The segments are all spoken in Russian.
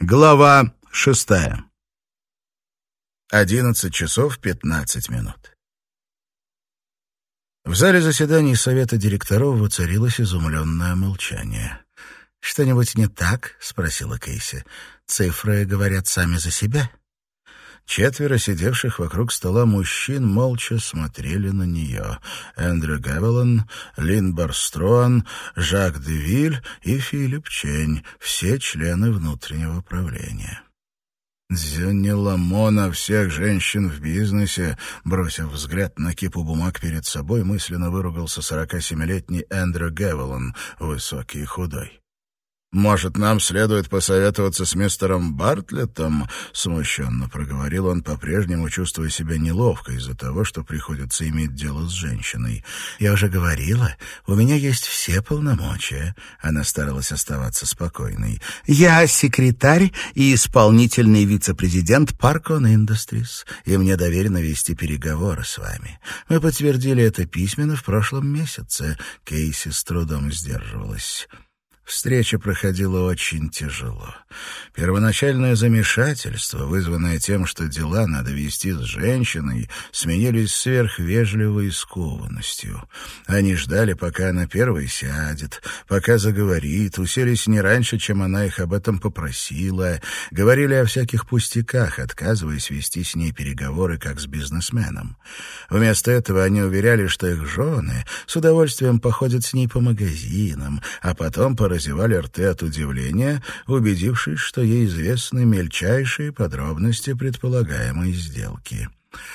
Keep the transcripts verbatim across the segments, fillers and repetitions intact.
Глава шестая. Одиннадцать часов пятнадцать минут. В зале заседаний совета директоров воцарилось изумленное молчание. «Что-нибудь не так?» — спросила Кейси. «Цифры говорят сами за себя». Четверо сидевших вокруг стола мужчин молча смотрели на нее. Эндрю Гавелан, Линдбор Строан, Жак де Виль и Филипп Чень, все члены внутреннего правления. «Дзюнни Ламона всех женщин в бизнесе», бросив взгляд на кипу бумаг перед собой, мысленно выругался сорокасемилетний Эндрю Гавелан, высокий и худой. «Может, нам следует посоветоваться с мистером Бартлеттом?» — смущенно проговорил он, по-прежнему чувствуя себя неловко из-за того, что приходится иметь дело с женщиной. «Я уже говорила, у меня есть все полномочия». Она старалась оставаться спокойной. «Я секретарь и исполнительный вице-президент Parkon Industries, и мне доверено вести переговоры с вами. Мы подтвердили это письменно в прошлом месяце». Кейси с трудом сдерживалась. Встреча проходила очень тяжело. Первоначальное замешательство, вызванное тем, что дела надо вести с женщиной, сменились сверхвежливой скованностью. Они ждали, пока она первой сядет, пока заговорит, уселись не раньше, чем она их об этом попросила, говорили о всяких пустяках, отказываясь вести с ней переговоры, как с бизнесменом. Вместо этого они уверяли, что их жены с удовольствием походят с ней по магазинам, а потом по разевали рты от удивления, убедившись, что ей известны мельчайшие подробности предполагаемой сделки.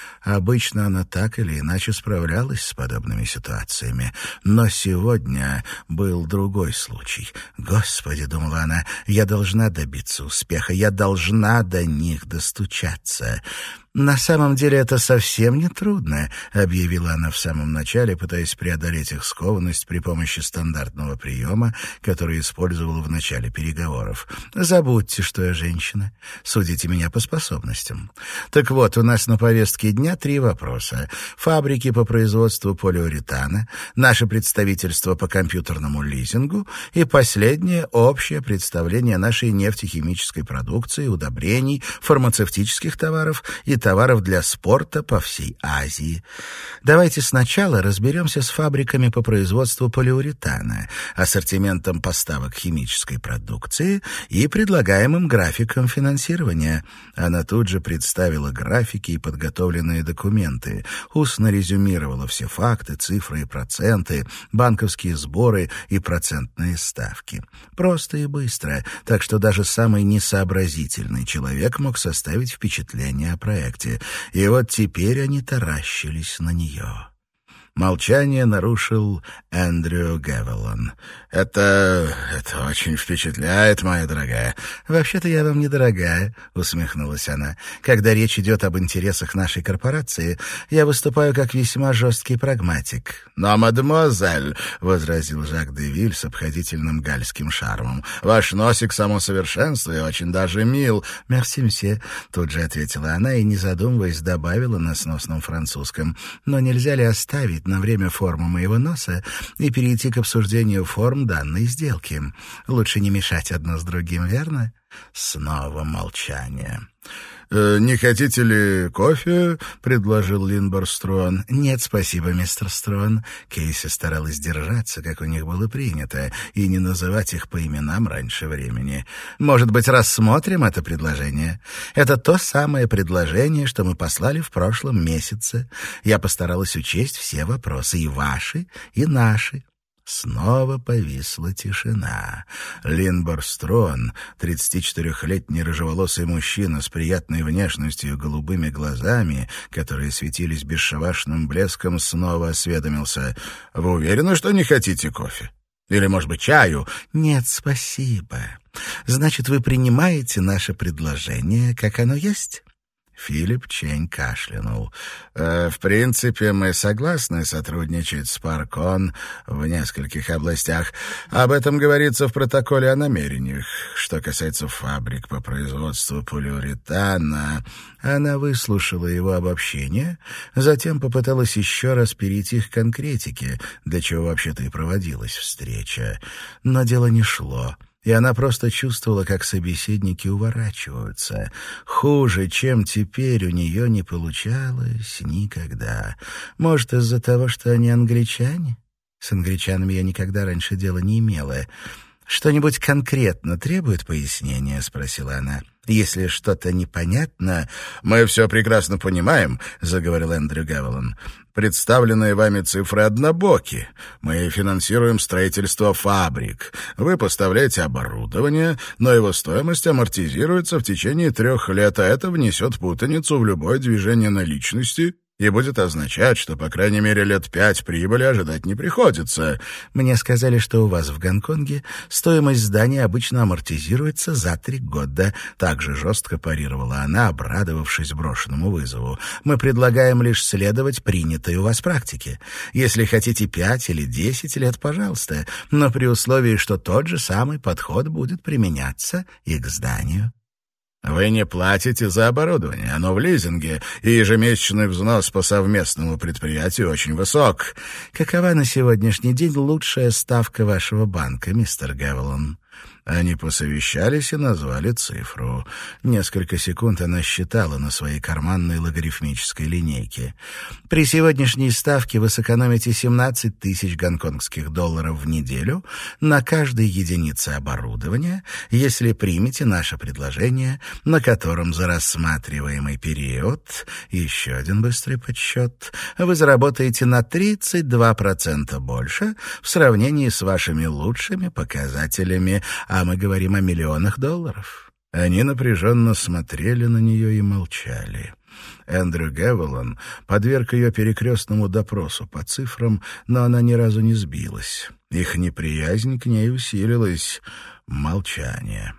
Обычно она так или иначе справлялась с подобными ситуациями, но сегодня был другой случай. «Господи», — думала она, — «я должна добиться успеха, я должна до них достучаться». «На самом деле это совсем не трудно», — объявила она в самом начале, пытаясь преодолеть их скованность при помощи стандартного приема, который использовала в начале переговоров. «Забудьте, что я женщина. Судите меня по способностям. Так вот, у нас на повестке дня три вопроса. Фабрики по производству полиуретана, наше представительство по компьютерному лизингу и последнее — общее представление нашей нефтехимической продукции, удобрений, фармацевтических товаров и товаров для спорта по всей Азии. Давайте сначала разберемся с фабриками по производству полиуретана, ассортиментом поставок химической продукции и предлагаемым графиком финансирования». Она тут же представила графики и подготовленные документы, устно резюмировала все факты, цифры и проценты, банковские сборы и процентные ставки. Просто и быстро, так что даже самый несообразительный человек мог составить впечатление о проекте. И вот теперь они таращились на нее. Молчание нарушил Эндрю Гавелан. «Это... это очень впечатляет, моя дорогая». «Вообще-то я вам не дорогая», — усмехнулась она. «Когда речь идет об интересах нашей корпорации, я выступаю как весьма жесткий прагматик». «Но, мадемуазель», — возразил Жак де Виль с обходительным гальским шармом, «ваш носик само совершенство и очень даже мил». «Мерси, мсье», — тут же ответила она и, не задумываясь, добавила на сносном французском. «Но нельзя ли оставить на время форму моего носа и перейти к обсуждению форм данной сделки? Лучше не мешать одно с другим, верно?» Снова молчание. «Э, «Не хотите ли кофе?» — предложил Линдбор Строан. «Нет, спасибо, мистер Строан». Кейси старалась держаться, как у них было принято, и не называть их по именам раньше времени. «Может быть, рассмотрим это предложение? Это то самое предложение, что мы послали в прошлом месяце. Я постаралась учесть все вопросы, и ваши, и наши». Снова повисла тишина. Линдбор Строан, тридцатичетырехлетний рыжеволосый мужчина с приятной внешностью и голубыми глазами, которые светились бесшабашным блеском, снова осведомился. «Вы уверены, что не хотите кофе? Или, может быть, чаю?» «Нет, спасибо. Значит, вы принимаете наше предложение, как оно есть?» Филипп Чень кашлянул. «Э, «В принципе, мы согласны сотрудничать с Parkon в нескольких областях. Об этом говорится в протоколе о намерениях. Что касается фабрик по производству полиуретана...» Она выслушала его обобщение, затем попыталась еще раз перейти к конкретике, для чего вообще-то и проводилась встреча. Но дело не шло И она просто чувствовала, как собеседники уворачиваются. Хуже, чем теперь, у нее не получалось никогда. Может, из-за того, что они англичане? С англичанами я никогда раньше дела не имела. «Что-нибудь конкретно требует пояснения?» — спросила она. «Если что-то непонятно...» «Мы все прекрасно понимаем», — заговорил Эндрю Гавелан. «Представленные вами цифры однобоки. Мы финансируем строительство фабрик. Вы поставляете оборудование, но его стоимость амортизируется в течение трех лет, а это внесет путаницу в любое движение наличности и будет означать, что, по крайней мере, лет пять прибыли ожидать не приходится». «Мне сказали, что у вас в Гонконге стоимость здания обычно амортизируется за три года». Также жестко парировала она, обрадовавшись брошенному вызову. «Мы предлагаем лишь следовать принятой у вас практике. Если хотите пять или десять лет, пожалуйста, но при условии, что тот же самый подход будет применяться и к зданию». «Вы не платите за оборудование, оно в лизинге, и ежемесячный взнос по совместному предприятию очень высок». «Какова на сегодняшний день лучшая ставка вашего банка, мистер Гавелан?» Они посовещались и назвали цифру. Несколько секунд она считала на своей карманной логарифмической линейке. «При сегодняшней ставке вы сэкономите семнадцать тысяч гонконгских долларов в неделю на каждой единице оборудования, если примете наше предложение, на котором за рассматриваемый период, еще один быстрый подсчет, вы заработаете на тридцать два процента больше в сравнении с вашими лучшими показателями, а мы говорим о миллионах долларов». Они напряженно смотрели на нее и молчали. Эндрю Гавелан подверг ее перекрестному допросу по цифрам, но она ни разу не сбилась. Их неприязнь к ней усилилась. Молчание.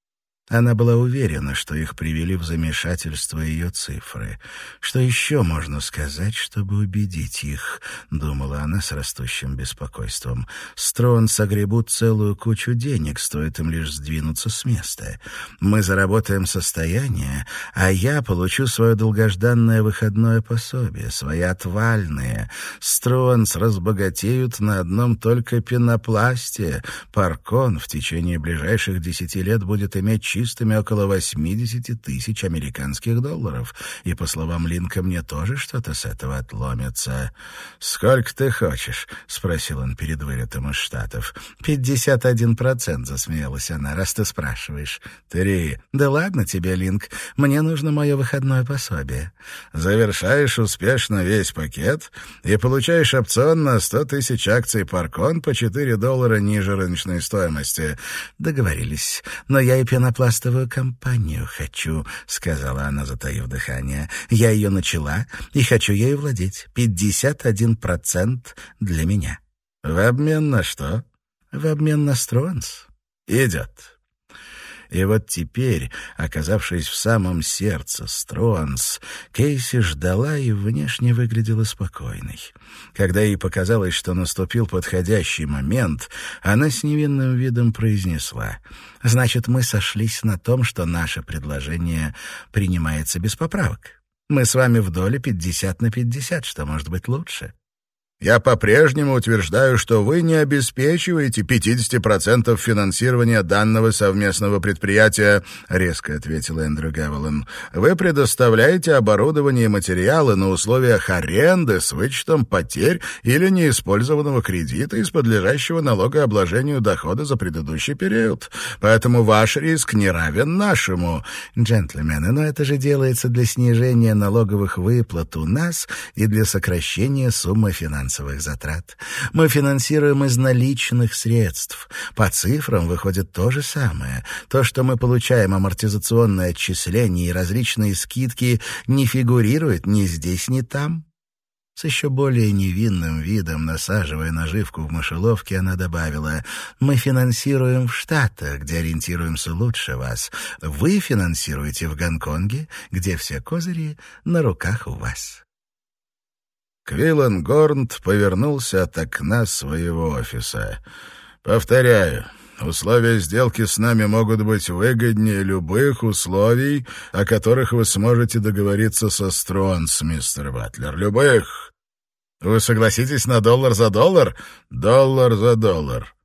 Она была уверена, что их привели в замешательство ее цифры. «Что еще можно сказать, чтобы убедить их?» — думала она с растущим беспокойством. «Строн согребут целую кучу денег, стоит им лишь сдвинуться с места. Мы заработаем состояние, а я получу свое долгожданное выходное пособие, свои отвальные. Стронс разбогатеют на одном только пенопласте. Паркон в течение ближайших десяти лет будет иметь чистыми около восьмидесяти тысяч американских долларов. И, по словам Линка, мне тоже что-то с этого отломится». «Сколько ты хочешь?» — спросил он перед вылетом из Штатов. «Пятьдесят один процент», — засмеялась она, — «раз ты спрашиваешь». «Три». «Да ладно тебе, Линк, мне нужно мое выходное пособие». «Завершаешь успешно весь пакет и получаешь опцион на сто тысяч акций Паркон по четыре доллара ниже рыночной стоимости». «Договорились, но я и пенопластовую компанию хочу», — сказала она, затаив дыхание. «Я ее начала и хочу ею владеть. Пятьдесят один процент для меня». «В обмен на что?» «В обмен на Стронс». «Идет». И вот теперь, оказавшись в самом сердце Стронс, Кейси ждала и внешне выглядела спокойной. Когда ей показалось, что наступил подходящий момент, она с невинным видом произнесла: «Значит, мы сошлись на том, что наше предложение принимается без поправок. Мы с вами в доле пятьдесят на пятьдесят, что может быть лучше». «Я по-прежнему утверждаю, что вы не обеспечиваете пятьдесят процентов финансирования данного совместного предприятия», — резко ответил Эндрю Гавелан. «Вы предоставляете оборудование и материалы на условиях аренды с вычетом потерь или неиспользованного кредита из подлежащего налогообложению дохода за предыдущий период. Поэтому ваш риск не равен нашему». «Джентльмены, но это же делается для снижения налоговых выплат у нас и для сокращения суммы финансовых затрат. Мы финансируем из наличных средств. По цифрам выходит то же самое. То, что мы получаем амортизационные отчисления и различные скидки, не фигурирует ни здесь, ни там». С еще более невинным видом, насаживая наживку в мышеловке, она добавила: «Мы финансируем в Штатах, где ориентируемся лучше вас. Вы финансируете в Гонконге, где все козыри на руках у вас». Квиллен Горнт повернулся от окна своего офиса. «Повторяю, условия сделки с нами могут быть выгоднее любых условий, о которых вы сможете договориться со Стронс, мистер Батлер. Любых. Вы согласитесь на доллар за доллар? Доллар за доллар.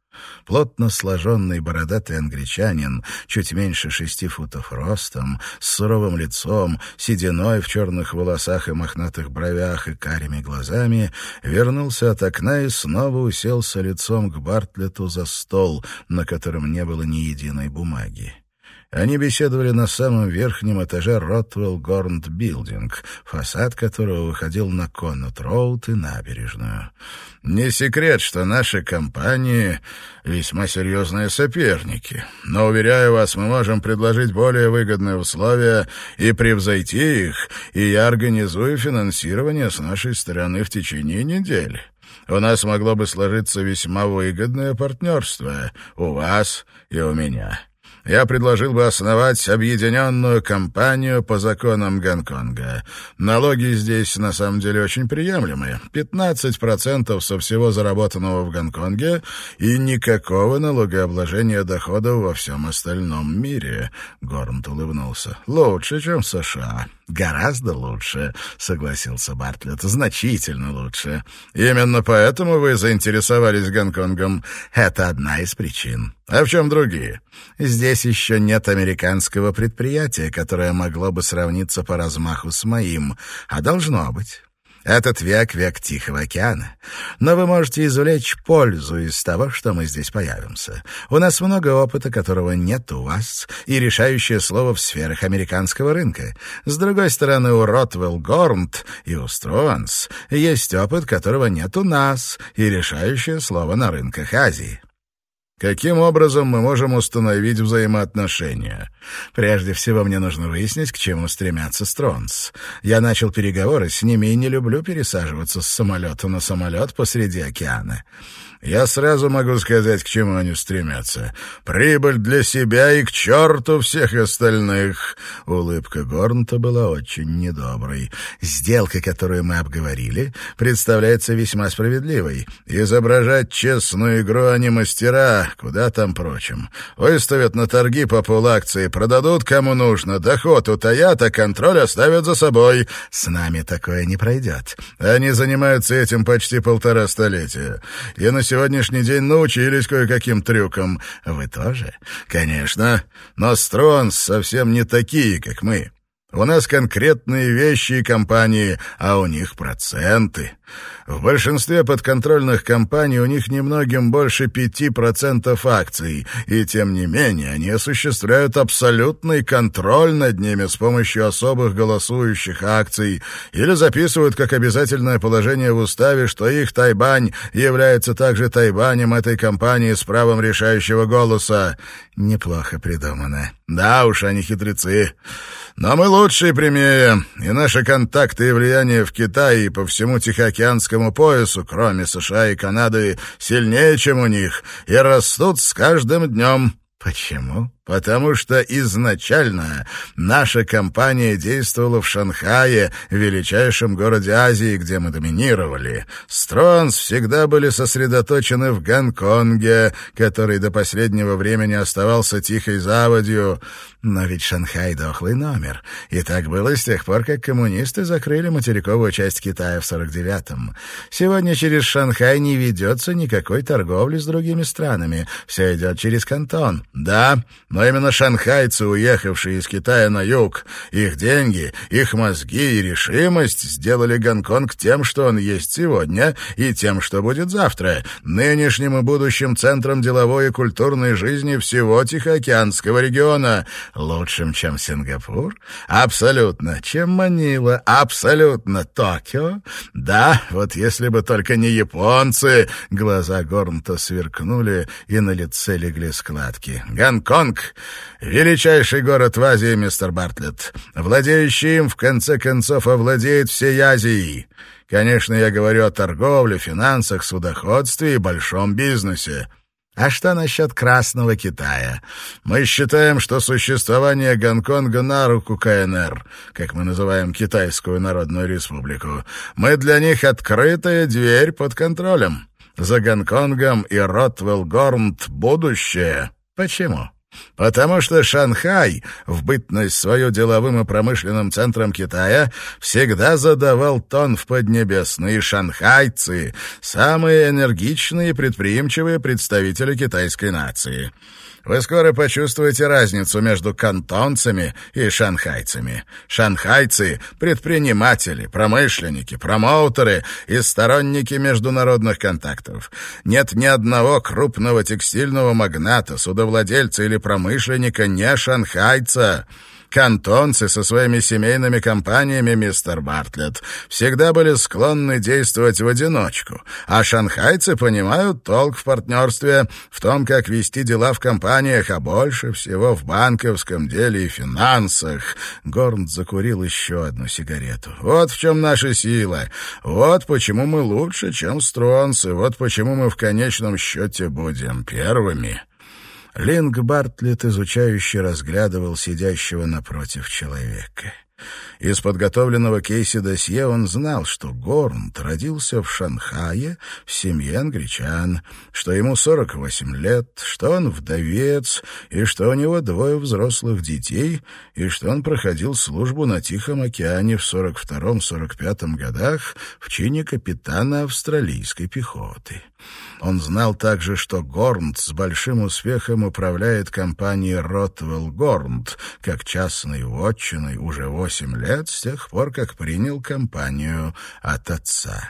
плотно сложенный бородатый англичанин, чуть меньше шести футов ростом, с суровым лицом, сединой в черных волосах и мохнатых бровях и карими глазами, вернулся от окна и снова уселся лицом к Бартлетту за стол, на котором не было ни единой бумаги. Они беседовали на самом верхнем этаже Ротвелл Горнт Билдинг, фасад которого выходил на Коннот-Роуд и набережную. «Не секрет, что наши компании весьма серьезные соперники, но, уверяю вас, мы можем предложить более выгодные условия и превзойти их, и я организую финансирование с нашей стороны в течение недели. У нас могло бы сложиться весьма выгодное партнерство, у вас и у меня». Я предложил бы основать объединенную компанию по законам Гонконга. Налоги здесь на самом деле очень приемлемые. пятнадцать процентов со всего заработанного в Гонконге и никакого налогообложения доходов во всем остальном мире. Горнт улыбнулся. Лучше, чем в США. Гораздо лучше, согласился Бартлетт. Значительно лучше. Именно поэтому вы заинтересовались Гонконгом. Это одна из причин. А в чем другие? Здесь еще нет американского предприятия, которое могло бы сравниться по размаху с моим, а должно быть. Этот век — век Тихого океана. Но вы можете извлечь пользу из того, что мы здесь появимся. У нас много опыта, которого нет у вас, и решающее слово в сферах американского рынка. С другой стороны, у Ротвелл Горнт и у Стронс есть опыт, которого нет у нас, и решающее слово на рынках Азии. Каким образом мы можем установить взаимоотношения? Прежде всего, мне нужно выяснить, к чему стремятся Стронс. Я начал переговоры с ними и не люблю пересаживаться с самолета на самолет посреди океана. Я сразу могу сказать, к чему они стремятся. Прибыль для себя и к черту всех остальных. Улыбка Горнта была очень недоброй. Сделка, которую мы обговорили, представляется весьма справедливой. Изображать честную игру они мастера, куда там прочим. Выставят на торги по полакции, продадут кому нужно, доход утаят, а контроль оставят за собой. С нами такое не пройдет. Они занимаются этим почти полтора столетия. И на сегодняшний день научились кое-каким трюкам. Вы тоже? Конечно. Но Стронс совсем не такие, как мы. У нас конкретные вещи и компании, а у них проценты. В большинстве подконтрольных компаний у них немногим больше пяти процентов акций, и тем не менее они осуществляют абсолютный контроль над ними с помощью особых голосующих акций или записывают как обязательное положение в уставе, что их тайбань является также тайбанем этой компании с правом решающего голоса. Неплохо придумано. Да уж, они хитрецы. Но мы лучше и прямее, и наши контакты и влияние в Китае и по всему Тихоокеанскому поясу, кроме США и Канады, сильнее, чем у них, и растут с каждым днем. Почему? Потому что изначально наша компания действовала в Шанхае, величайшем городе Азии, где мы доминировали. Стронс всегда были сосредоточены в Гонконге, который до последнего времени оставался тихой заводью. Но ведь Шанхай — дохлый номер. И так было с тех пор, как коммунисты закрыли материковую часть Китая в сорок девятом. Сегодня через Шанхай не ведется никакой торговли с другими странами. Все идет через Кантон. Да, но именно шанхайцы, уехавшие из Китая на юг, их деньги, их мозги и решимость сделали Гонконг тем, что он есть сегодня, и тем, что будет завтра, нынешним и будущим центром деловой и культурной жизни всего Тихоокеанского региона. Лучшим, чем Сингапур? Абсолютно. Чем Манила? Абсолютно. Токио? Да, вот если бы только не японцы. Глаза Горнта сверкнули, и на лице легли складки. Гонконг — величайший город в Азии, мистер Бартлетт. Владеющий им, в конце концов, овладеет всей Азией. Конечно, я говорю о торговле, финансах, судоходстве и большом бизнесе. А что насчет Красного Китая? Мы считаем, что существование Гонконга на руку ка эн эр, как мы называем Китайскую Народную Республику. Мы для них открытая дверь под контролем. За Гонконгом и Ротвелл Горнт будущее. Почему? Потому что Шанхай, в бытность свою деловым и промышленным центром Китая, всегда задавал тон в Поднебесной, и шанхайцы — самые энергичные и предприимчивые представители китайской нации. Вы скоро почувствуете разницу между кантонцами и шанхайцами. Шанхайцы — предприниматели, промышленники, промоутеры и сторонники международных контактов. Нет ни одного крупного текстильного магната, судовладельца или промышленника не шанхайца. Кантонцы со своими семейными компаниями, мистер Бартлетт, всегда были склонны действовать в одиночку, а шанхайцы понимают толк в партнерстве, в том, как вести дела в компаниях, а больше всего в банковском деле и финансах. Горнт закурил еще одну сигарету. Вот в чем наша сила. Вот почему мы лучше, чем стронцы. Вот почему мы в конечном счете будем первыми. Линк Бартлетт изучающе разглядывал сидящего напротив человека. Из подготовленного Кейси досье он знал, что Горнт родился в Шанхае в семье англичан, что ему сорок восемь лет, что он вдовец, и что у него двое взрослых детей, и что он проходил службу на Тихом океане в сорок втором — сорок пятом годах в чине капитана австралийской пехоты. Он знал также, что Горнт с большим успехом управляет компанией Ротвелл Горнт как частной вотчиной уже восемь лет с тех пор, как принял компанию от отца.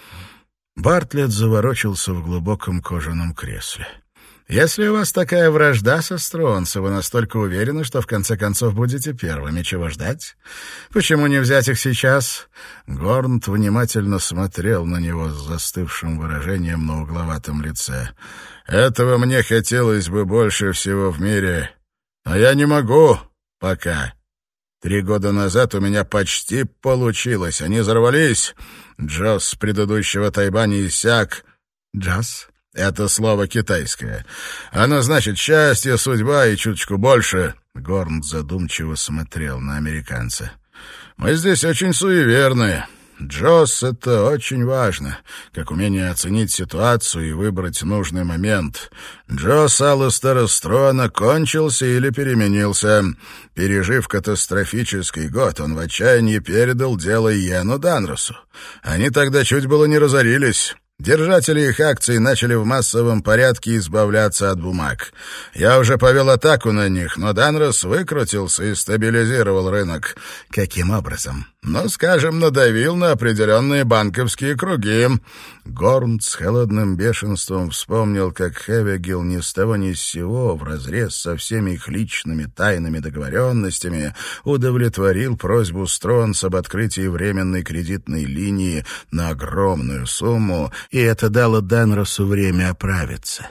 Бартлетт заворочился в глубоком кожаном кресле. «Если у вас такая вражда со Стронце, вы настолько уверены, что в конце концов будете первыми. Чего ждать? Почему не взять их сейчас?» Горнт внимательно смотрел на него с застывшим выражением на угловатом лице. «Этого мне хотелось бы больше всего в мире, а я не могу пока. Три года назад у меня почти получилось. Они взорвались. Джаз предыдущего Тайбани иссяк». «Джаз?» «Это слово китайское. Оно значит счастье, судьба и чуточку больше». Горнт задумчиво смотрел на американца. «Мы здесь очень суеверны. Джос — это очень важно, как умение оценить ситуацию и выбрать нужный момент. Джос Алластера Строна кончился или переменился. Пережив катастрофический год, он в отчаянии передал дело Йену Данросу. Они тогда чуть было не разорились». Держатели их акций начали в массовом порядке избавляться от бумаг. Я уже повел атаку на них, но Данрос выкрутился и стабилизировал рынок. Каким образом? Ну, скажем, надавил на определенные банковские круги. Горнт с холодным бешенством вспомнил, как Хевигел ни с того ни с сего, вразрез со всеми их личными тайными договоренностями, удовлетворил просьбу Стронс об открытии временной кредитной линии на огромную сумму, и это дало Данросу время оправиться.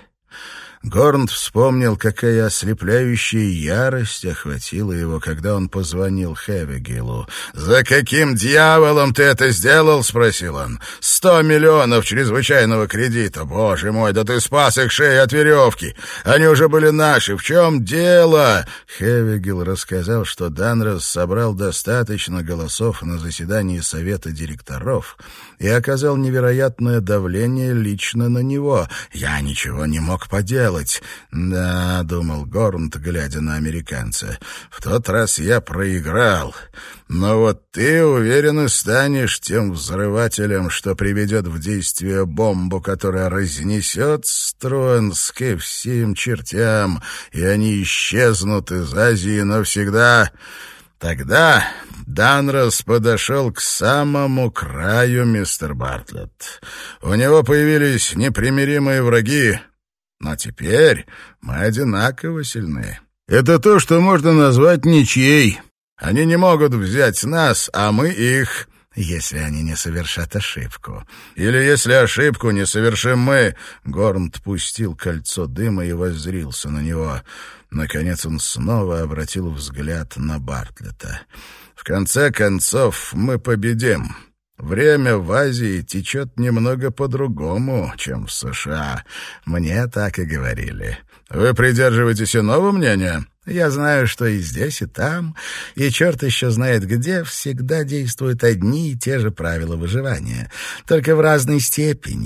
Горнт вспомнил, какая ослепляющая ярость охватила его, когда он позвонил Хевигелу. «За каким дьяволом ты это сделал?» — спросил он. «Сто миллионов чрезвычайного кредита! Боже мой, да ты спас их шеи от веревки! Они уже были наши! В чем дело?» Хевигел рассказал, что Данрос собрал достаточно голосов на заседании совета директоров и оказал невероятное давление лично на него. «Я ничего не мог поделать». «Да», — думал Горнт, глядя на американца, — «в тот раз я проиграл. Но вот ты, уверенно, станешь тем взрывателем, что приведет в действие бомбу, которая разнесет Стронс ко всем чертям, и они исчезнут из Азии навсегда». Тогда Данрос подошел к самому краю, мистер Бартлетт. У него появились непримиримые враги, но теперь мы одинаково сильны. Это то, что можно назвать ничьей. Они не могут взять нас, а мы их, если они не совершат ошибку. Или если ошибку не совершим мы. Горнт пустил кольцо дыма и воззрился на него. Наконец он снова обратил взгляд на Бартлетта. В конце концов, мы победим. Время в Азии течет немного по-другому, чем в США. Мне так и говорили. Вы придерживаетесь иного мнения? Я знаю, что и здесь, и там, и черт еще знает где, всегда действуют одни и те же правила выживания, только в разной степени.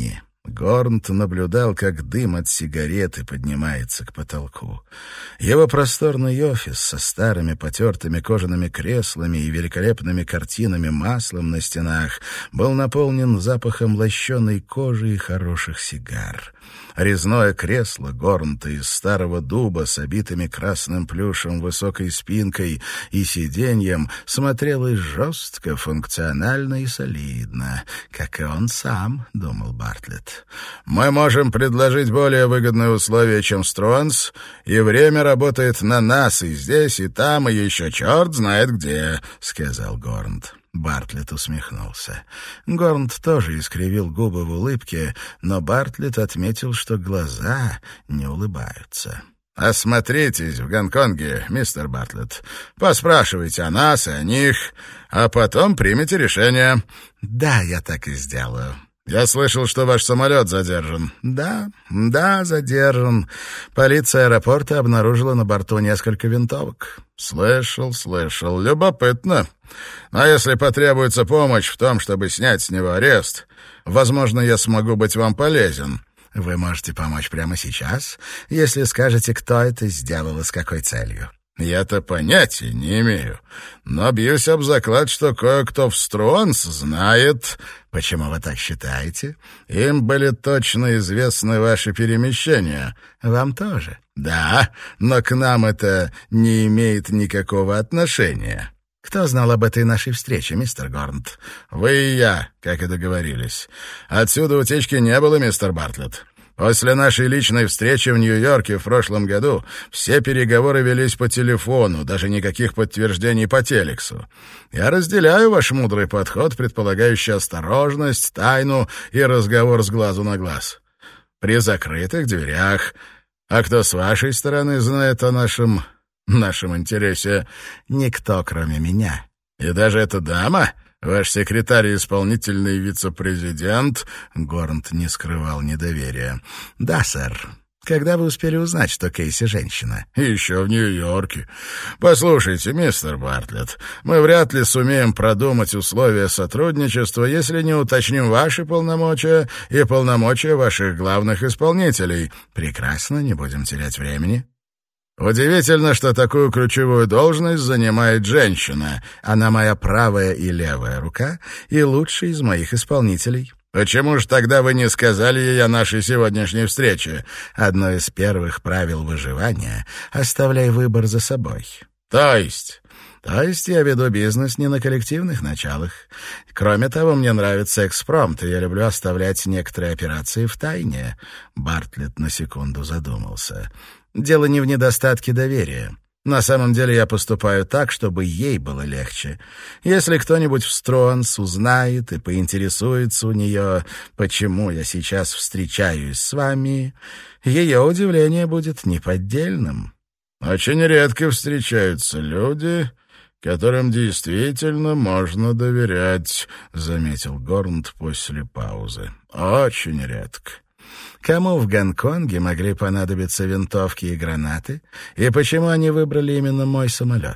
Горнт наблюдал, как дым от сигареты поднимается к потолку. Его просторный офис со старыми потертыми кожаными креслами и великолепными картинами маслом на стенах был наполнен запахом лощеной кожи и хороших сигар. Резное кресло Горнта из старого дуба с обитыми красным плюшем высокой спинкой и сиденьем смотрелось жестко, функционально и солидно, как и он сам, — думал Бартлетт. «Мы можем предложить более выгодные условия, чем Стронс, и время работает на нас и здесь, и там, и еще черт знает где», — сказал Горнт. Бартлетт усмехнулся. Горнт тоже искривил губы в улыбке, но Бартлетт отметил, что глаза не улыбаются. «Осмотритесь в Гонконге, мистер Бартлетт. Поспрашивайте о нас и о них, а потом примите решение». «Да, я так и сделаю». «Я слышал, что ваш самолет задержан». «Да, да, задержан. Полиция аэропорта обнаружила на борту несколько винтовок». «Слышал, слышал. Любопытно. А если потребуется помощь в том, чтобы снять с него арест, возможно, я смогу быть вам полезен». «Вы можете помочь прямо сейчас, если скажете, кто это сделал и с какой целью». «Я-то понятия не имею, но бьюсь об заклад, что кое-кто в Стронс знает». «Почему вы так считаете?» «Им были точно известны ваши перемещения». «Вам тоже?» «Да, но к нам это не имеет никакого отношения». «Кто знал об этой нашей встрече, мистер Горнт?» «Вы и я, как и договорились. Отсюда утечки не было, мистер Бартлетт. После нашей личной встречи в Нью-Йорке в прошлом году все переговоры велись по телефону, даже никаких подтверждений по телексу. Я разделяю ваш мудрый подход, предполагающий осторожность, тайну и разговор с глазу на глаз. При закрытых дверях. А кто с вашей стороны знает о нашем... нашем интересе?» «Никто, кроме меня». «И даже эта дама?» «Ваш секретарь и исполнительный вице-президент?» Горнт не скрывал недоверия. «Да, сэр. Когда вы успели узнать, что Кейси женщина?» «Еще в Нью-Йорке. Послушайте, мистер Бартлетт, мы вряд ли сумеем продумать условия сотрудничества, если не уточним ваши полномочия и полномочия ваших главных исполнителей». «Прекрасно, не будем терять времени». «Удивительно, что такую ключевую должность занимает женщина. Она моя правая и левая рука и лучший из моих исполнителей». «Почему же тогда вы не сказали ей о нашей сегодняшней встрече?» «Одно из первых правил выживания — оставляй выбор за собой». «То есть?» «То есть я веду бизнес не на коллективных началах. Кроме того, мне нравится экспромт, и я люблю оставлять некоторые операции в тайне». Бартлетт на секунду задумался. «Дело не в недостатке доверия. На самом деле я поступаю так, чтобы ей было легче. Если кто-нибудь в Стронс узнает и поинтересуется у нее, почему я сейчас встречаюсь с вами, ее удивление будет неподдельным». «Очень редко встречаются люди, которым действительно можно доверять», — заметил Горнт после паузы. «Очень редко». Кому в Гонконге могли понадобиться винтовки и гранаты, и почему они выбрали именно мой самолет?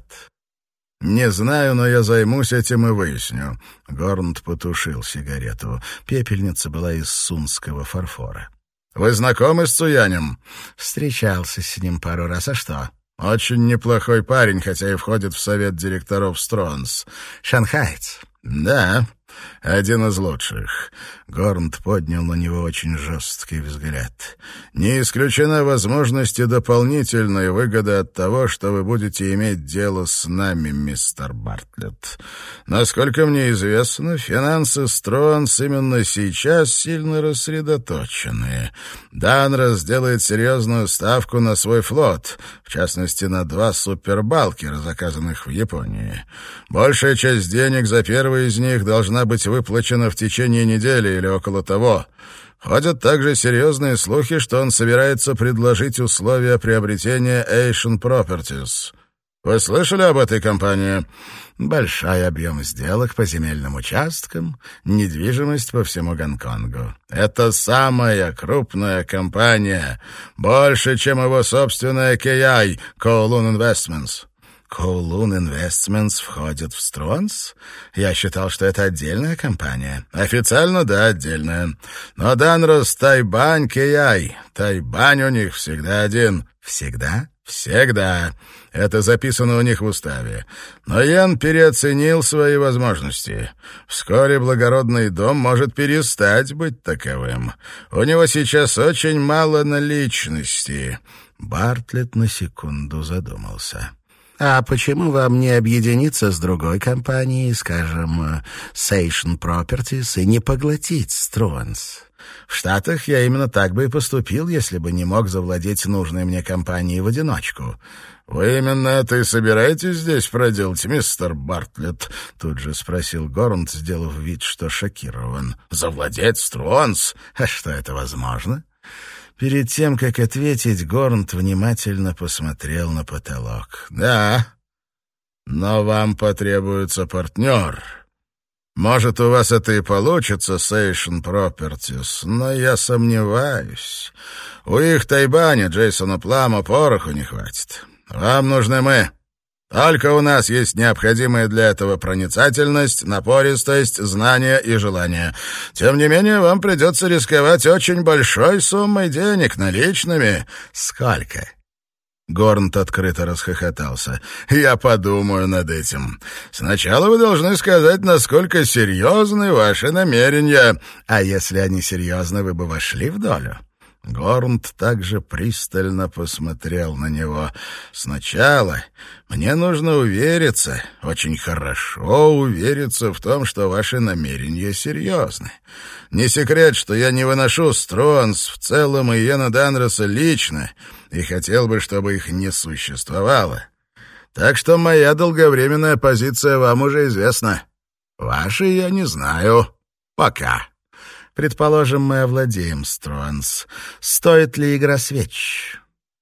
«Не знаю, но я займусь этим и выясню». Горнт потушил сигарету. Пепельница была из сунского фарфора. «Вы знакомы с Цуянем?» «Встречался с ним пару раз. А что?» «Очень неплохой парень, хотя и входит в совет директоров Стронс». «Шанхаец?» «Да, один из лучших». Горнт поднял на него очень жесткий взгляд. «Не исключена возможность и дополнительной выгоды от того, что вы будете иметь дело с нами, мистер Бартлетт. Насколько мне известно, финансы Стронс именно сейчас сильно рассредоточены. Данрос делает серьезную ставку на свой флот, в частности, на два супербалкера, заказанных в Японии. Большая часть денег за первый из них должна быть выплачена в течение недели или около того. Ходят также серьезные слухи, что он собирается предложить условия приобретения Asian Properties. Вы слышали об этой компании?» «Большой объем сделок по земельным участкам, недвижимость по всему Гонконгу». «Это самая крупная компания, больше, чем его собственная кей ай, Kowloon Investments». Kowloon Investments входит в Стронс? Я считал, что это отдельная компания. Официально, да, отдельная. Но Данрос Тайбань Кияй. Тайбань у них всегда один. Всегда? Всегда. Это записано у них в уставе. Но Ян переоценил свои возможности. Вскоре благородный дом может перестать быть таковым. У него сейчас очень мало наличности. Бартлетт на секунду задумался. «А почему вам не объединиться с другой компанией, скажем, Сейшн Properties, и не поглотить Стронс? В Штатах я именно так бы и поступил, если бы не мог завладеть нужной мне компанией в одиночку». «Вы именно это и собираетесь здесь проделать, мистер Бартлетт?» — тут же спросил Горнт, сделав вид, что шокирован. «Завладеть Стронс? А что, это возможно?» Перед тем, как ответить, Горнт внимательно посмотрел на потолок. «Да, но вам потребуется партнер. Может, у вас это и получится, Сейшн Properties, но я сомневаюсь. У их Тайбаня, Джейсона Плама, пороху не хватит. Вам нужны мы. Только у нас есть необходимые для этого проницательность, напористость, знания и желание. Тем не менее, вам придется рисковать очень большой суммой денег наличными». «Сколько?» Горнт открыто расхохотался. «Я подумаю над этим. Сначала вы должны сказать, насколько серьезны ваши намерения». «А если они серьезны, вы бы вошли в долю?» Горнт также пристально посмотрел на него. «Сначала мне нужно увериться, очень хорошо увериться в том, что ваши намерения серьезны. Не секрет, что я не выношу Стронс в целом и Иена Данроса лично, и хотел бы, чтобы их не существовало. Так что моя долговременная позиция вам уже известна. Вашей я не знаю. Пока». «Предположим, мы овладеем Стронс. Стоит ли игра свеч?»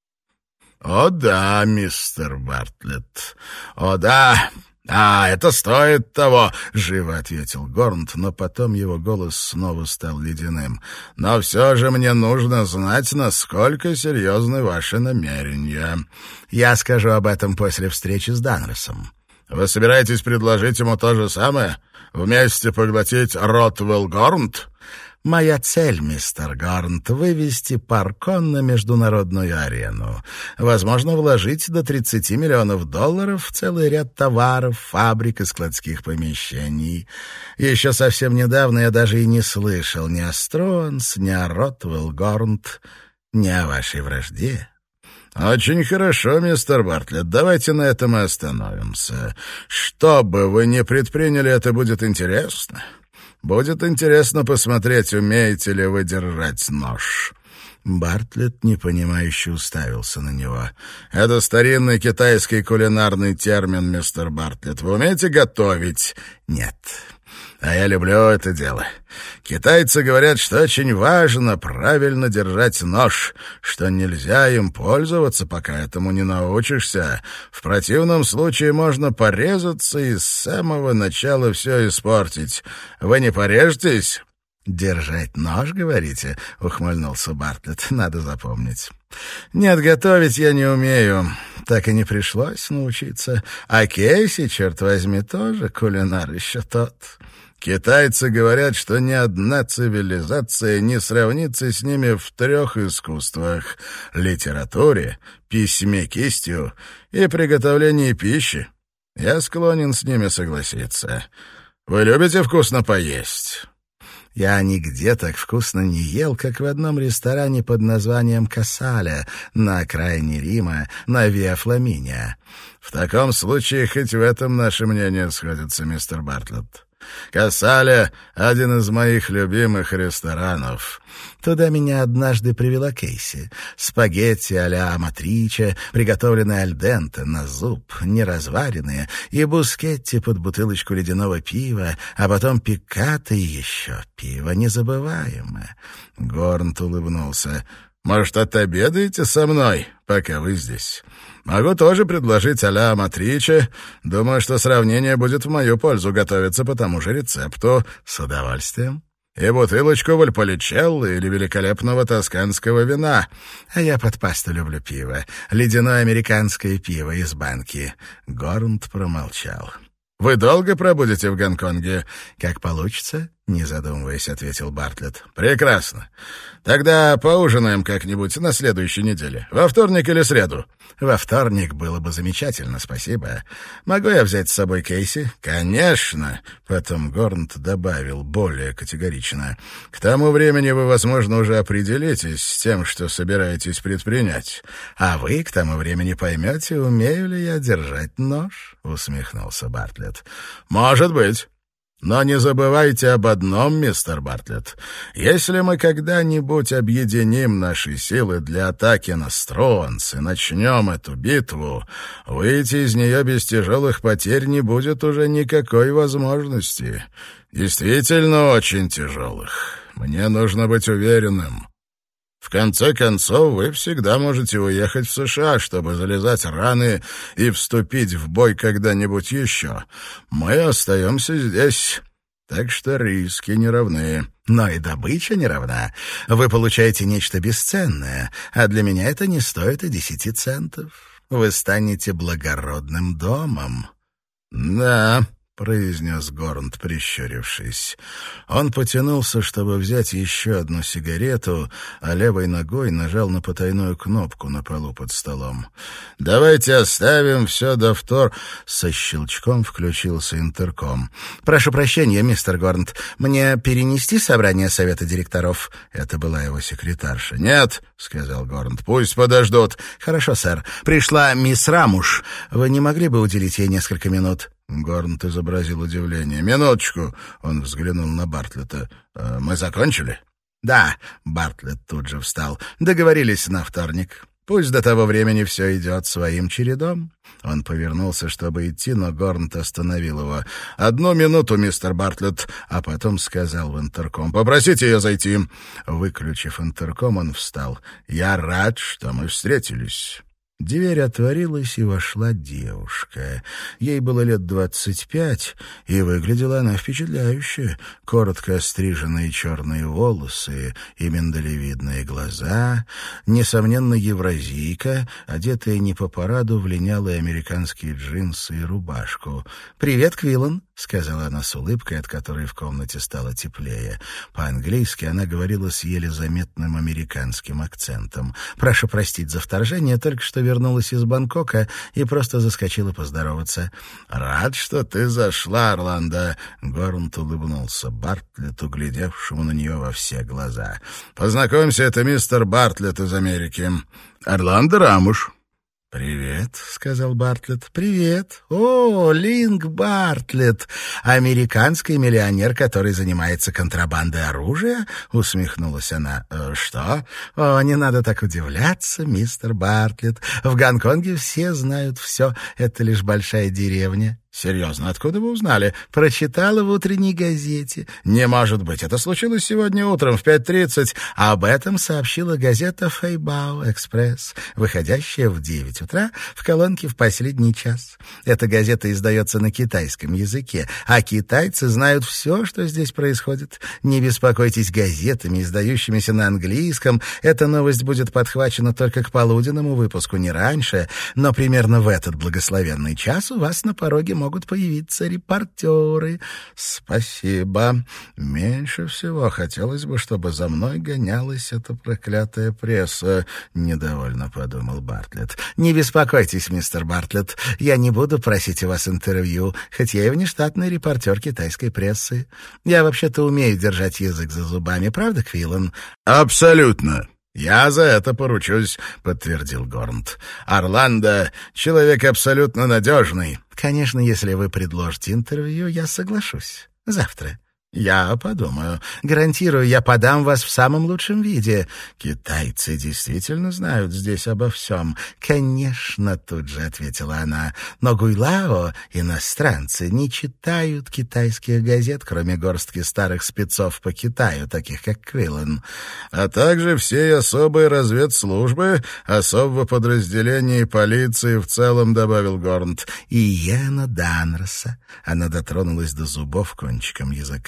«О да, мистер Бартлетт, о да, а это стоит того», — живо ответил Горнт, но потом его голос снова стал ледяным. «Но все же мне нужно знать, насколько серьезны ваши намерения». «Я скажу об этом после встречи с Данросом». «Вы собираетесь предложить ему то же самое? Вместе поглотить Ротвелл Горнт?» «Моя цель, мистер Горнт, вывести Паркон на международную арену. Возможно, вложить до тридцати миллионов долларов в целый ряд товаров, фабрик и складских помещений. Еще совсем недавно я даже и не слышал ни о Стронс, ни о Ротвелл Горнт, ни о вашей вражде». «Очень хорошо, мистер Бартлетт, давайте на этом и остановимся. Что бы вы ни предприняли, это будет интересно. Будет интересно посмотреть, умеете ли вы держать нож». Бартлетт непонимающе уставился на него. «Это старинный китайский кулинарный термин, мистер Бартлетт. Вы умеете готовить?» «Нет». «А я люблю это дело. Китайцы говорят, что очень важно правильно держать нож, что нельзя им пользоваться, пока этому не научишься. В противном случае можно порезаться и с самого начала все испортить. Вы не порежетесь?» «Держать нож, говорите?» — ухмыльнулся Бартлетт. «Надо запомнить». «Нет, готовить я не умею. Так и не пришлось научиться. А Кейси, черт возьми, тоже кулинар еще тот». «Китайцы говорят, что ни одна цивилизация не сравнится с ними в трех искусствах — литературе, письме кистью и приготовлении пищи. Я склонен с ними согласиться. Вы любите вкусно поесть?» «Я нигде так вкусно не ел, как в одном ресторане под названием «Кассаля» на окраине Рима, на Виа Фламиния». «В таком случае хоть в этом наши мнения сходятся, мистер Бартлетт. Кассаля — один из моих любимых ресторанов». Туда меня однажды привела Кейси. Спагетти а-ля Аматриче, приготовленные аль денте, на зуб, неразваренные, и бускетти под бутылочку ледяного пива, а потом пиккато и еще пиво незабываемое. Горнт улыбнулся. «Может, отобедаете со мной, пока вы здесь? Могу тоже предложить а-ля Аматриче. Думаю, что сравнение будет в мою пользу готовиться по тому же рецепту». «С удовольствием». и бутылочку вальполичелло или великолепного тосканского вина. А я под пасту люблю пиво. Ледяное американское пиво из банки». Горнт промолчал. «Вы долго пробудете в Гонконге?» «Как получится», — не задумываясь, ответил Бартлетт. «Прекрасно. Тогда поужинаем как-нибудь на следующей неделе. Во вторник или среду?» «Во вторник было бы замечательно, спасибо. Могу я взять с собой Кейси?» «Конечно!» — потом Горнт добавил более категорично. «К тому времени вы, возможно, уже определитесь с тем, что собираетесь предпринять. А вы к тому времени поймете, умею ли я держать нож?» — усмехнулся Бартлетт. «Может быть. Но не забывайте об одном, мистер Бартлетт. Если мы когда-нибудь объединим наши силы для атаки на Строанс и начнем эту битву, выйти из нее без тяжелых потерь не будет уже никакой возможности. Действительно очень тяжелых. Мне нужно быть уверенным. В конце концов, вы всегда можете уехать в США, чтобы залезать раны и вступить в бой когда-нибудь еще. Мы остаемся здесь, так что риски не равны». «Но и добыча не равна. Вы получаете нечто бесценное, а для меня это не стоит и десяти центов. Вы станете благородным домом». «Да», — произнес Горнт, прищурившись. Он потянулся, чтобы взять еще одну сигарету, а левой ногой нажал на потайную кнопку на полу под столом. «Давайте оставим все до втор...» Со щелчком включился интерком. «Прошу прощения, мистер Горнт, мне перенести собрание совета директоров?» Это была его секретарша. «Нет», — сказал Горнт, — «пусть подождут». «Хорошо, сэр. Пришла мисс Рамуш. Вы не могли бы уделить ей несколько минут?» Горнт изобразил удивление. «Минуточку!» — он взглянул на Бартлетта. «Мы закончили?» «Да», — Бартлетт тут же встал. «Договорились на вторник. Пусть до того времени все идет своим чередом». Он повернулся, чтобы идти, но Горнт остановил его. «Одну минуту, мистер Бартлетт», а потом сказал в интерком. «Попросите ее зайти». Выключив интерком, он встал. «Я рад, что мы встретились». Дверь отворилась, и вошла девушка. Ей было лет двадцать пять, и выглядела она впечатляюще. Коротко остриженные черные волосы и миндалевидные глаза. Несомненно, евразийка, одетая не по параду в линялые американские джинсы и рубашку. «Привет, Квиллан», — сказала она с улыбкой, от которой в комнате стало теплее. По-английски она говорила с еле заметным американским акцентом. «Прошу простить за вторжение, только что вернулась из Бангкока и просто заскочила поздороваться». «Рад, что ты зашла, Орландо», — Горнт улыбнулся Бартлетту, глядевшему на нее во все глаза. «Познакомься, это мистер Бартлетт из Америки. Орландо Рамуш». «Привет», — сказал Бартлетт. «Привет. О, Линк Бартлетт, американский миллионер, который занимается контрабандой оружия?» — усмехнулась она. «Э, «Что? О, не надо так удивляться, мистер Бартлетт. В Гонконге все знают все. Это лишь большая деревня». «Серьезно, откуда вы узнали?» «Прочитала в утренней газете». «Не может быть, это случилось сегодня утром в пять тридцать. Об этом сообщила газета «Фэйбао Экспресс», выходящая в девять утра в колонке «В последний час». Эта газета издается на китайском языке, а китайцы знают все, что здесь происходит. Не беспокойтесь газетами, издающимися на английском. Эта новость будет подхвачена только к полуденному выпуску, не раньше, но примерно в этот благословенный час у вас на пороге может могут появиться репортеры. Спасибо. Меньше всего хотелось бы, чтобы за мной гонялась эта проклятая пресса, недовольно подумал Бартлетт. Не беспокойтесь, мистер Бартлетт, я не буду просить у вас интервью, хоть я и внештатный репортер китайской прессы. Я вообще-то умею держать язык за зубами, правда, Квиллан? Абсолютно. «Я за это поручусь», — подтвердил Горнт. «Орландо — человек абсолютно надежный». «Конечно, если вы предложите интервью, я соглашусь. Завтра». «Я подумаю. Гарантирую, я подам вас в самом лучшем виде. Китайцы действительно знают здесь обо всем». «Конечно», — тут же ответила она. «Но Гуйлао, иностранцы, не читают китайских газет, кроме горстки старых спецов по Китаю, таких как Квиллан. А также всей особой разведслужбы, особого подразделения полиции в целом», — добавил Горнт. «И Йена Данроса». Она дотронулась до зубов кончиком языка.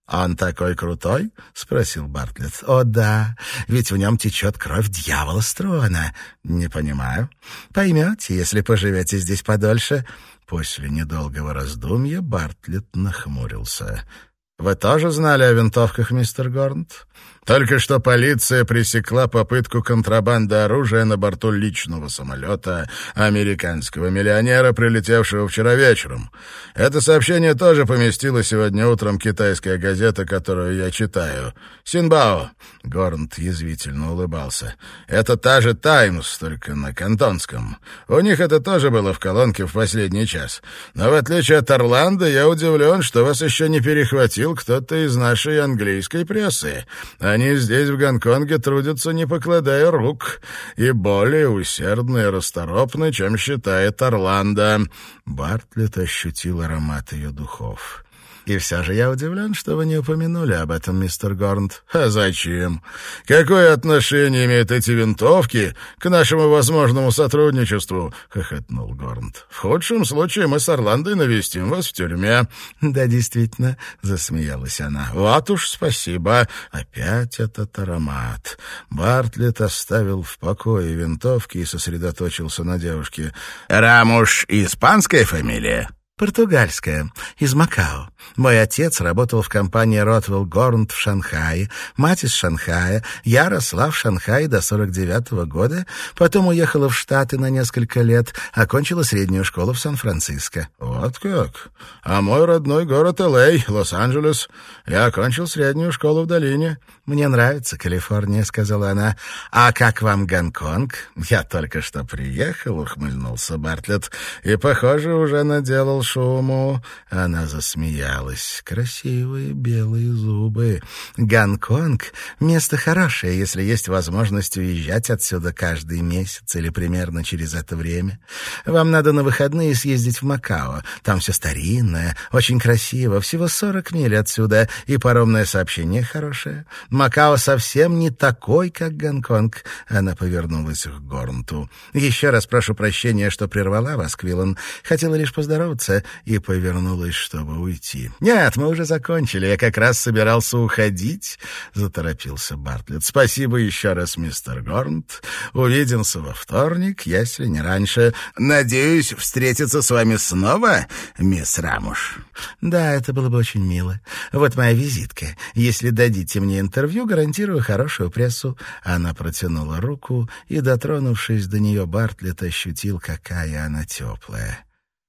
«Он такой крутой?» — спросил Бартлетт. «О, да, ведь в нем течет кровь дьявола Строна». «Не понимаю». «Поймете, если поживете здесь подольше». После недолгого раздумья Бартлетт нахмурился. «Вы тоже знали о винтовках, мистер Горнт?» Только что полиция пресекла попытку контрабанды оружия на борту личного самолета американского миллионера, прилетевшего вчера вечером. Это сообщение тоже поместила сегодня утром китайская газета, которую я читаю. «Синбао», — Горнт язвительно улыбался. «Это та же «Таймс», только на кантонском. У них это тоже было в колонке в последний час. Но в отличие от Орландо, я удивлен, что вас еще не перехватил кто-то из нашей английской прессы. Они здесь, в Гонконге, трудятся, не покладая рук, и более усердно и расторопно, чем считает Орландо». Бартлетт ощутил аромат ее духов. «И все же я удивлен, что вы не упомянули об этом, мистер Горнт». «А зачем? Какое отношение имеют эти винтовки к нашему возможному сотрудничеству?» — хохотнул Горнт. «В худшем случае мы с Орландой навестим вас в тюрьме». «Да, действительно», — засмеялась она. «Вот уж спасибо». Опять этот аромат. Бартлетт оставил в покое винтовки и сосредоточился на девушке. «Рамуш — испанская фамилия?» «Португальская, из Макао. Мой отец работал в компании Ротвелл Горнт в Шанхае, мать из Шанхая. Я росла в Шанхае до сорок девятого года, потом уехала в Штаты на несколько лет, окончила среднюю школу в Сан-Франциско». «Вот как? А мой родной город Л А, Лос-Анджелес. Я окончил среднюю школу в долине». «Мне нравится Калифорния», — сказала она. «А как вам Гонконг?» «Я только что приехал», — ухмыльнулся Бартлетт, «и, похоже, уже наделал шуму». Она засмеялась. Красивые белые зубы. «Гонконг — место хорошее, если есть возможность уезжать отсюда каждый месяц или примерно через это время. Вам надо на выходные съездить в Макао. Там все старинное, очень красиво, всего сорок миль отсюда, и паромное сообщение хорошее. Макао совсем не такой, как Гонконг». Она повернулась к Горнту. «Еще раз прошу прощения, что прервала вас, Квиллан. Хотела лишь поздороваться», и повернулась, чтобы уйти. «Нет, мы уже закончили. Я как раз собирался уходить», — заторопился Бартлетт. «Спасибо еще раз, мистер Горнт. Увидимся во вторник, если не раньше. Надеюсь встретиться с вами снова, мисс Рамуш». «Да, это было бы очень мило. Вот моя визитка. Если дадите мне интервью, гарантирую хорошую прессу». Она протянула руку, и, дотронувшись до нее, Бартлетт ощутил, какая она теплая.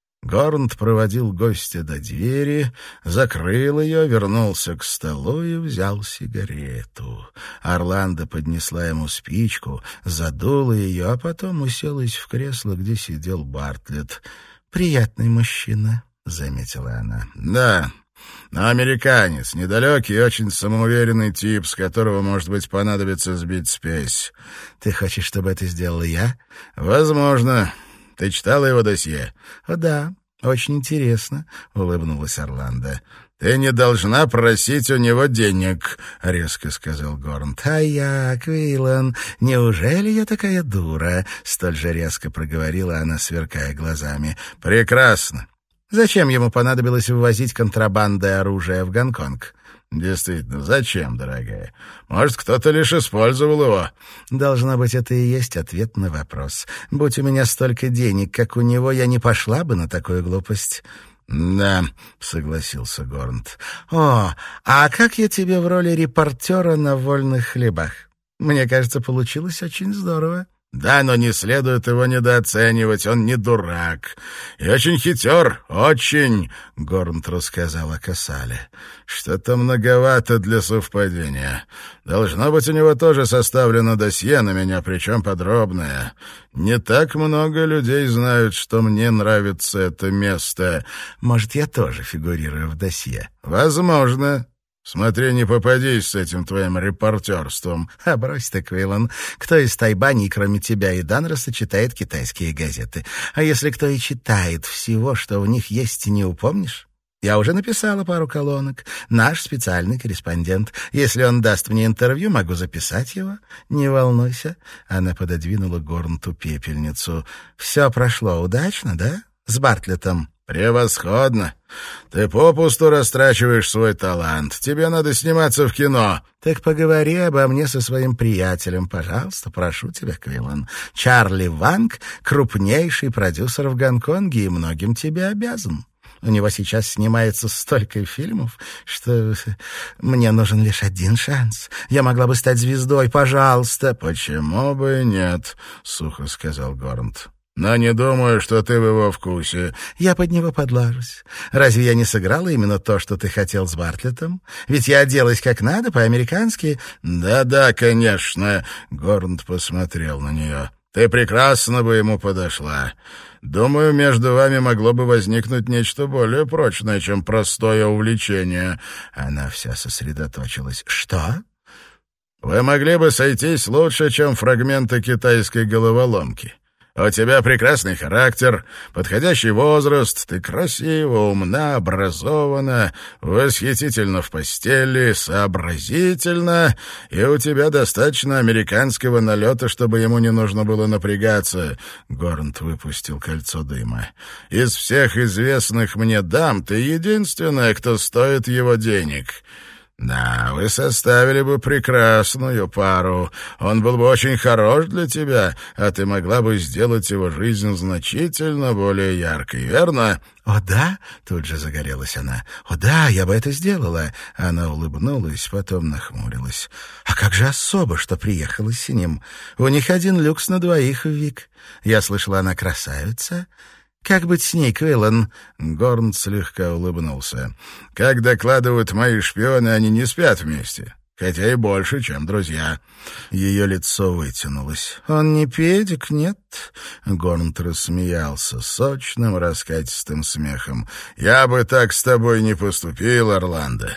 Горнт проводил гостя до двери, закрыл ее, вернулся к столу и взял сигарету. Орландо поднесла ему спичку, задула ее, а потом уселась в кресло, где сидел Бартлетт. «Приятный мужчина», — заметила она. «Да, но американец, недалекий и очень самоуверенный тип, с которого, может быть, понадобится сбить спесь». «Ты хочешь, чтобы это сделала я?» «Возможно. Ты читала его досье?» «О, да, очень интересно», — улыбнулась Орландо. «Ты не должна просить у него денег», — резко сказал Горнт. «А я, Квиллан, неужели я такая дура?» — столь же резко проговорила она, сверкая глазами. «Прекрасно. Зачем ему понадобилось ввозить контрабандой оружия в Гонконг?» «Действительно, зачем, дорогая? Может, кто-то лишь использовал его?» «Должно быть, это и есть ответ на вопрос. Будь у меня столько денег, как у него, я не пошла бы на такую глупость». «Да», — согласился Горнт. «О, а как я тебе в роли репортера на вольных хлебах? Мне кажется, получилось очень здорово». «Да, но не следует его недооценивать, он не дурак. И очень хитер, очень», — Горнт рассказал о Касале. «Что-то многовато для совпадения. Должно быть, у него тоже составлено досье на меня, причем подробное. Не так много людей знают, что мне нравится это место». «Может, я тоже фигурирую в досье?» «Возможно». «Смотри, не попадись с этим твоим репортерством». «А брось ты, Квиллан. Кто из Тайбани, кроме тебя и Данроса, читает китайские газеты? А если кто и читает всего, что у них есть, не упомнишь? Я уже написала пару колонок. Наш специальный корреспондент. Если он даст мне интервью, могу записать его. Не волнуйся». Она пододвинула Горнту пепельницу. «Все прошло удачно, да? С Бартлеттом?» «Превосходно! Ты попусту растрачиваешь свой талант. Тебе надо сниматься в кино». «Так поговори обо мне со своим приятелем, пожалуйста, прошу тебя, Квиллан. Чарли Ванг — крупнейший продюсер в Гонконге и многим тебе обязан. У него сейчас снимается столько фильмов, что мне нужен лишь один шанс. Я могла бы стать звездой, пожалуйста». «Почему бы и нет?» — сухо сказал Горнт. «Но не думаю, что ты в его вкусе». «Я под него подложусь. Разве я не сыграла именно то, что ты хотел с Бартлеттом? Ведь я оделась как надо, по-американски». «Да-да, конечно», — Горнт посмотрел на нее. «Ты прекрасно бы ему подошла. Думаю, между вами могло бы возникнуть нечто более прочное, чем простое увлечение». Она вся сосредоточилась. «Что?» «Вы могли бы сойтись лучше, чем фрагменты китайской головоломки. У тебя прекрасный характер, подходящий возраст, ты красива, умна, образована, восхитительно в постели, сообразительна, и у тебя достаточно американского налета, чтобы ему не нужно было напрягаться». Горнт выпустил кольцо дыма. «Из всех известных мне дам ты единственная, кто стоит его денег». «Да, вы составили бы прекрасную пару. Он был бы очень хорош для тебя, а ты могла бы сделать его жизнь значительно более яркой, верно?» «О, да?» — тут же загорелась она. «О, да, я бы это сделала». Она улыбнулась, потом нахмурилась. «А как же особо, что приехала с ним? У них один люкс на двоих, Вик. Я слышала, она красавица». «Как быть с ней, Квиллан?» Горнт слегка улыбнулся. «Как докладывают мои шпионы, они не спят вместе, хотя и больше, чем друзья». Ее лицо вытянулось. «Он не педик, нет?» Горнт рассмеялся сочным, раскатистым смехом. «Я бы так с тобой не поступил, Орландо.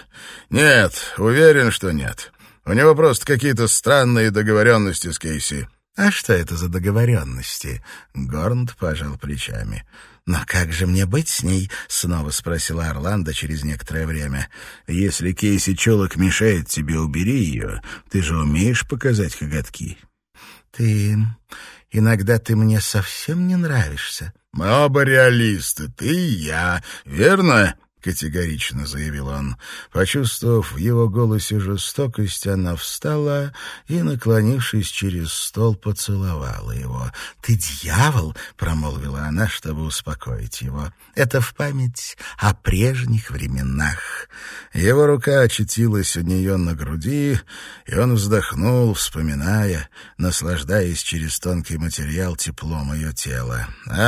Нет, уверен, что нет. У него просто какие-то странные договоренности с Кейси». «А что это за договоренности?» Горнт пожал плечами. «Но как же мне быть с ней?» — снова спросила Орландо через некоторое время. «Если Кейси Чолок мешает тебе, убери ее. Ты же умеешь показать коготки». «Ты... иногда ты мне совсем не нравишься». «Мы оба реалисты, ты и я, верно?» — категорично заявил он. Почувствовав в его голосе жестокость, она встала и, наклонившись через стол, поцеловала его. «Ты дьявол!» — промолвила она, чтобы успокоить его. «Это в память о прежних временах». Его рука очутилась у нее на груди, и он вздохнул, вспоминая, наслаждаясь через тонкий материал теплом ее тела.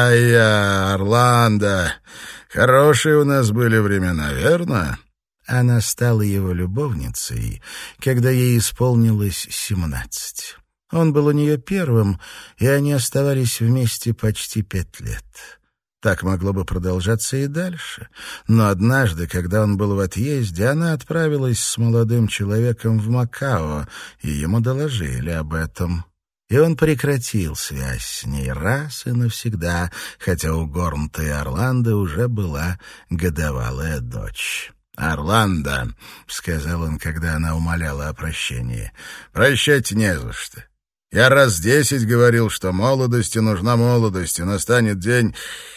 «Ай-я, Орландо! Хорошие у нас были времена, верно?» Она стала его любовницей, когда ей исполнилось семнадцать. Он был у нее первым, и они оставались вместе почти пять лет. Так могло бы продолжаться и дальше. Но однажды, когда он был в отъезде, она отправилась с молодым человеком в Макао, и ему доложили об этом. И он прекратил связь с ней раз и навсегда, хотя у Горнта и Орландо уже была годовалая дочь. «Орландо», — сказал он, когда она умоляла о прощении, — «прощать не за что. Я раз десять говорил, что молодости нужна молодость, и настанет день.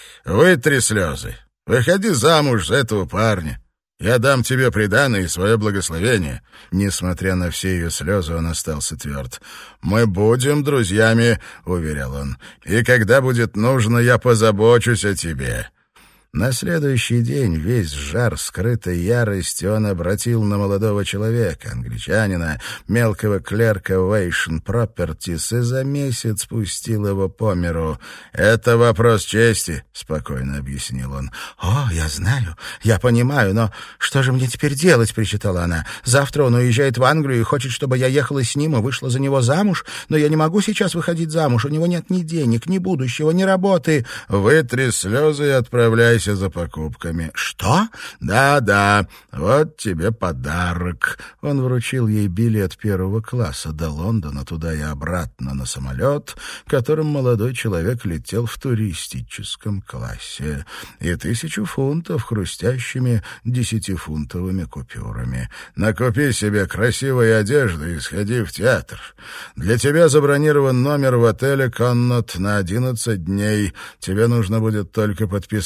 Вытри слезы. Выходи замуж за этого парня. Я дам тебе приданое и свое благословение». Несмотря на все ее слезы, он остался тверд. «Мы будем друзьями», — уверял он, — «и когда будет нужно, я позабочусь о тебе». На следующий день, весь жар скрытой ярости, он обратил на молодого человека, англичанина, мелкого клерка Вейшн Пропертис, и за месяц пустил его по миру. «Это вопрос чести», — спокойно объяснил он. «О, я знаю, я понимаю, но что же мне теперь делать?» — причитала она. «Завтра он уезжает в Англию и хочет, чтобы я ехала с ним и вышла за него замуж, но я не могу сейчас выходить замуж, у него нет ни денег, ни будущего, ни работы». «Вытри слезы и отправляйся за покупками». «Что?» «Да-да, вот тебе подарок». Он вручил ей билет первого класса до Лондона, туда и обратно на самолет, которым молодой человек летел в туристическом классе, и тысячу фунтов хрустящими десятифунтовыми купюрами. «Накупи себе красивой одежды и сходи в театр. Для тебя забронирован номер в отеле «Коннот» на одиннадцать дней. Тебе нужно будет только подписать счет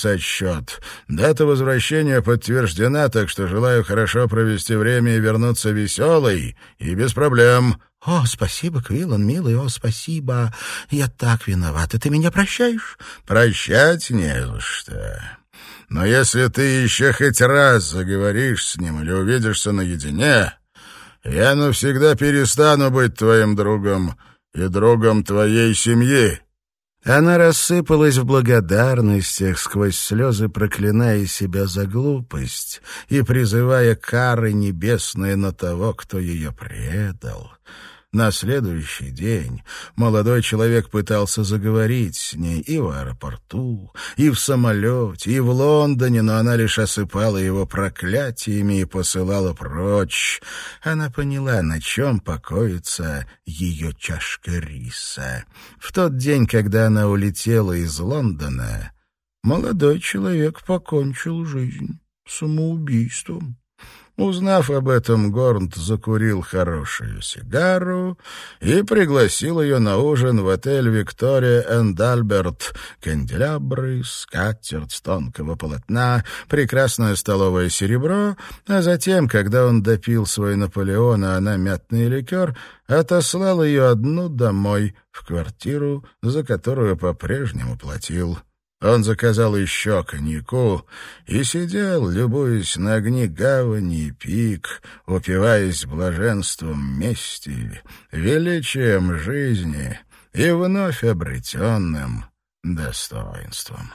счет. Дата возвращения подтверждена, так что желаю хорошо провести время и вернуться веселой и без проблем». «О, спасибо, Квиллан, милый, о, спасибо. Я так виновата. Ты меня прощаешь?» «Прощать не за что. Но если ты еще хоть раз заговоришь с ним или увидишься наедине, я навсегда перестану быть твоим другом и другом твоей семьи». Она рассыпалась в благодарностях, сквозь слезы проклиная себя за глупость и призывая кары небесные на того, кто ее предал. На следующий день молодой человек пытался заговорить с ней и в аэропорту, и в самолете, и в Лондоне, но она лишь осыпала его проклятиями и посылала прочь. Она поняла, на чем покоится ее чашка риса. В тот день, когда она улетела из Лондона, молодой человек покончил жизнь самоубийством. Узнав об этом, Горнт закурил хорошую сигару и пригласил ее на ужин в отель «Виктория энд Альберт». Канделябры, скатерть тонкого полотна, прекрасное столовое серебро, а затем, когда он допил свой Наполеон, а она мятный ликер, отослал ее одну домой, в квартиру, за которую по-прежнему платил. Он заказал еще коньяку и сидел, любуясь на огни гавани и пик, упиваясь блаженством мести, величием жизни и вновь обретенным достоинством.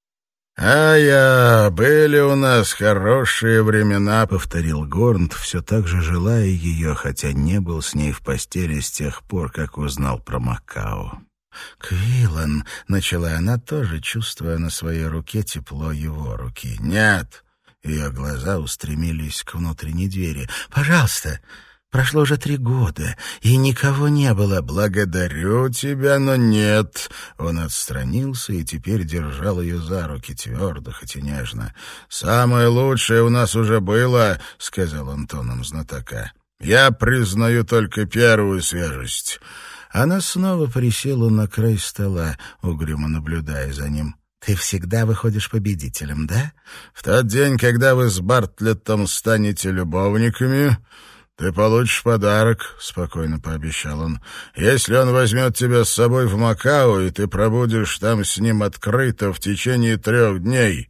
«А я, были у нас хорошие времена», — повторил Горнт, все так же желая ее, хотя не был с ней в постели с тех пор, как узнал про Макао. «Квиллан», — начала она, тоже чувствуя на своей руке тепло его руки. «Нет». Ее глаза устремились к внутренней двери. «Пожалуйста, прошло уже три года, и никого не было». «Благодарю тебя, но нет». Он отстранился и теперь держал ее за руки твердо, хоть и нежно. «Самое лучшее у нас уже было», — сказал он тоном знатока. «Я признаю только первую свежесть». Она снова присела на край стола, угрюмо наблюдая за ним. «Ты всегда выходишь победителем, да?» «В тот день, когда вы с Бартлеттом станете любовниками, ты получишь подарок», — спокойно пообещал он. «Если он возьмет тебя с собой в Макао, и ты пробудешь там с ним открыто в течение трех дней,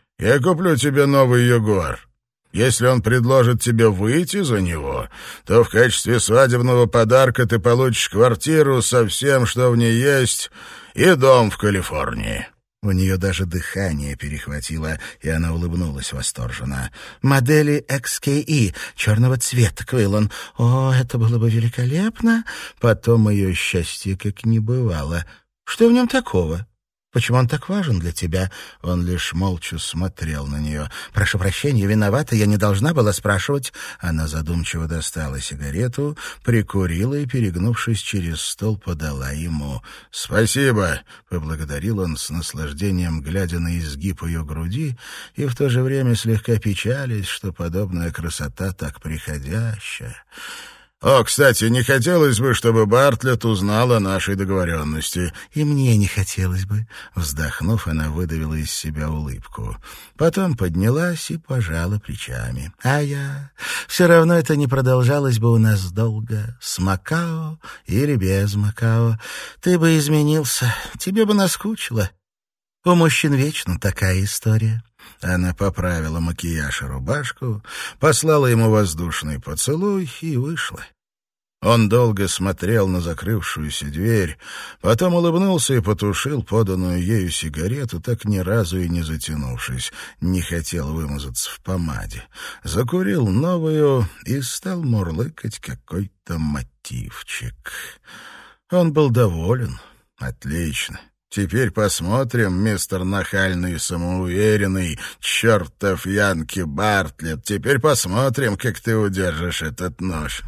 я куплю тебе новый Ягуар. Если он предложит тебе выйти за него, то в качестве свадебного подарка ты получишь квартиру со всем, что в ней есть, и дом в Калифорнии». У нее даже дыхание перехватило, и она улыбнулась восторженно. «Модели икс кей и, черного цвета, Квиллан. О, это было бы великолепно!» Потом ее счастье как не бывало. «Что в нем такого? Почему он так важен для тебя?» Он лишь молча смотрел на нее. «Прошу прощения, виновата, я не должна была спрашивать». Она задумчиво достала сигарету, прикурила и, перегнувшись через стол, подала ему. «Спасибо», — поблагодарил он с наслаждением, глядя на изгиб ее груди, и в то же время слегка печалясь, что подобная красота так приходящая. «О, кстати, не хотелось бы, чтобы Бартлетт узнал о нашей договоренности». «И мне не хотелось бы». Вздохнув, она выдавила из себя улыбку. Потом поднялась и пожала плечами. «А я... Все равно это не продолжалось бы у нас долго. С Макао или без Макао. Ты бы изменился, тебе бы наскучило. У мужчин вечно такая история». Она поправила макияж и рубашку, послала ему воздушный поцелуй и вышла. Он долго смотрел на закрывшуюся дверь, потом улыбнулся и потушил поданную ею сигарету, так ни разу и не затянувшись, не хотел вымазаться в помаде. Закурил новую и стал мурлыкать какой-то мотивчик. Он был доволен. Отлично. Теперь посмотрим, мистер нахальный и самоуверенный, чертов Янки Бартлетт, теперь посмотрим, как ты удержишь этот нож.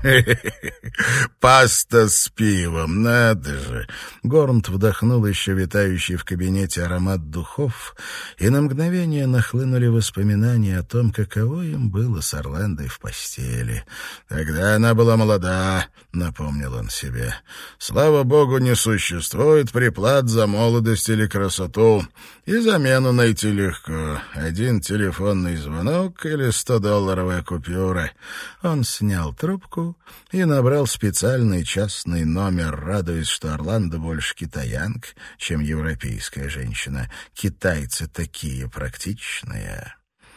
Паста с пивом, надо же. Горнт вдохнул еще витающий в кабинете аромат духов, и на мгновение нахлынули воспоминания о том, каково им было с Орландой в постели. Тогда она была молода, напомнил он себе. Слава богу, не существует приплат за молодость молодость или красоту, и замену найти легко. Один телефонный звонок или стодолларовая купюра». Он снял трубку и набрал специальный частный номер, радуясь, что Орландо больше китаянка, чем европейская женщина. Китайцы такие практичные.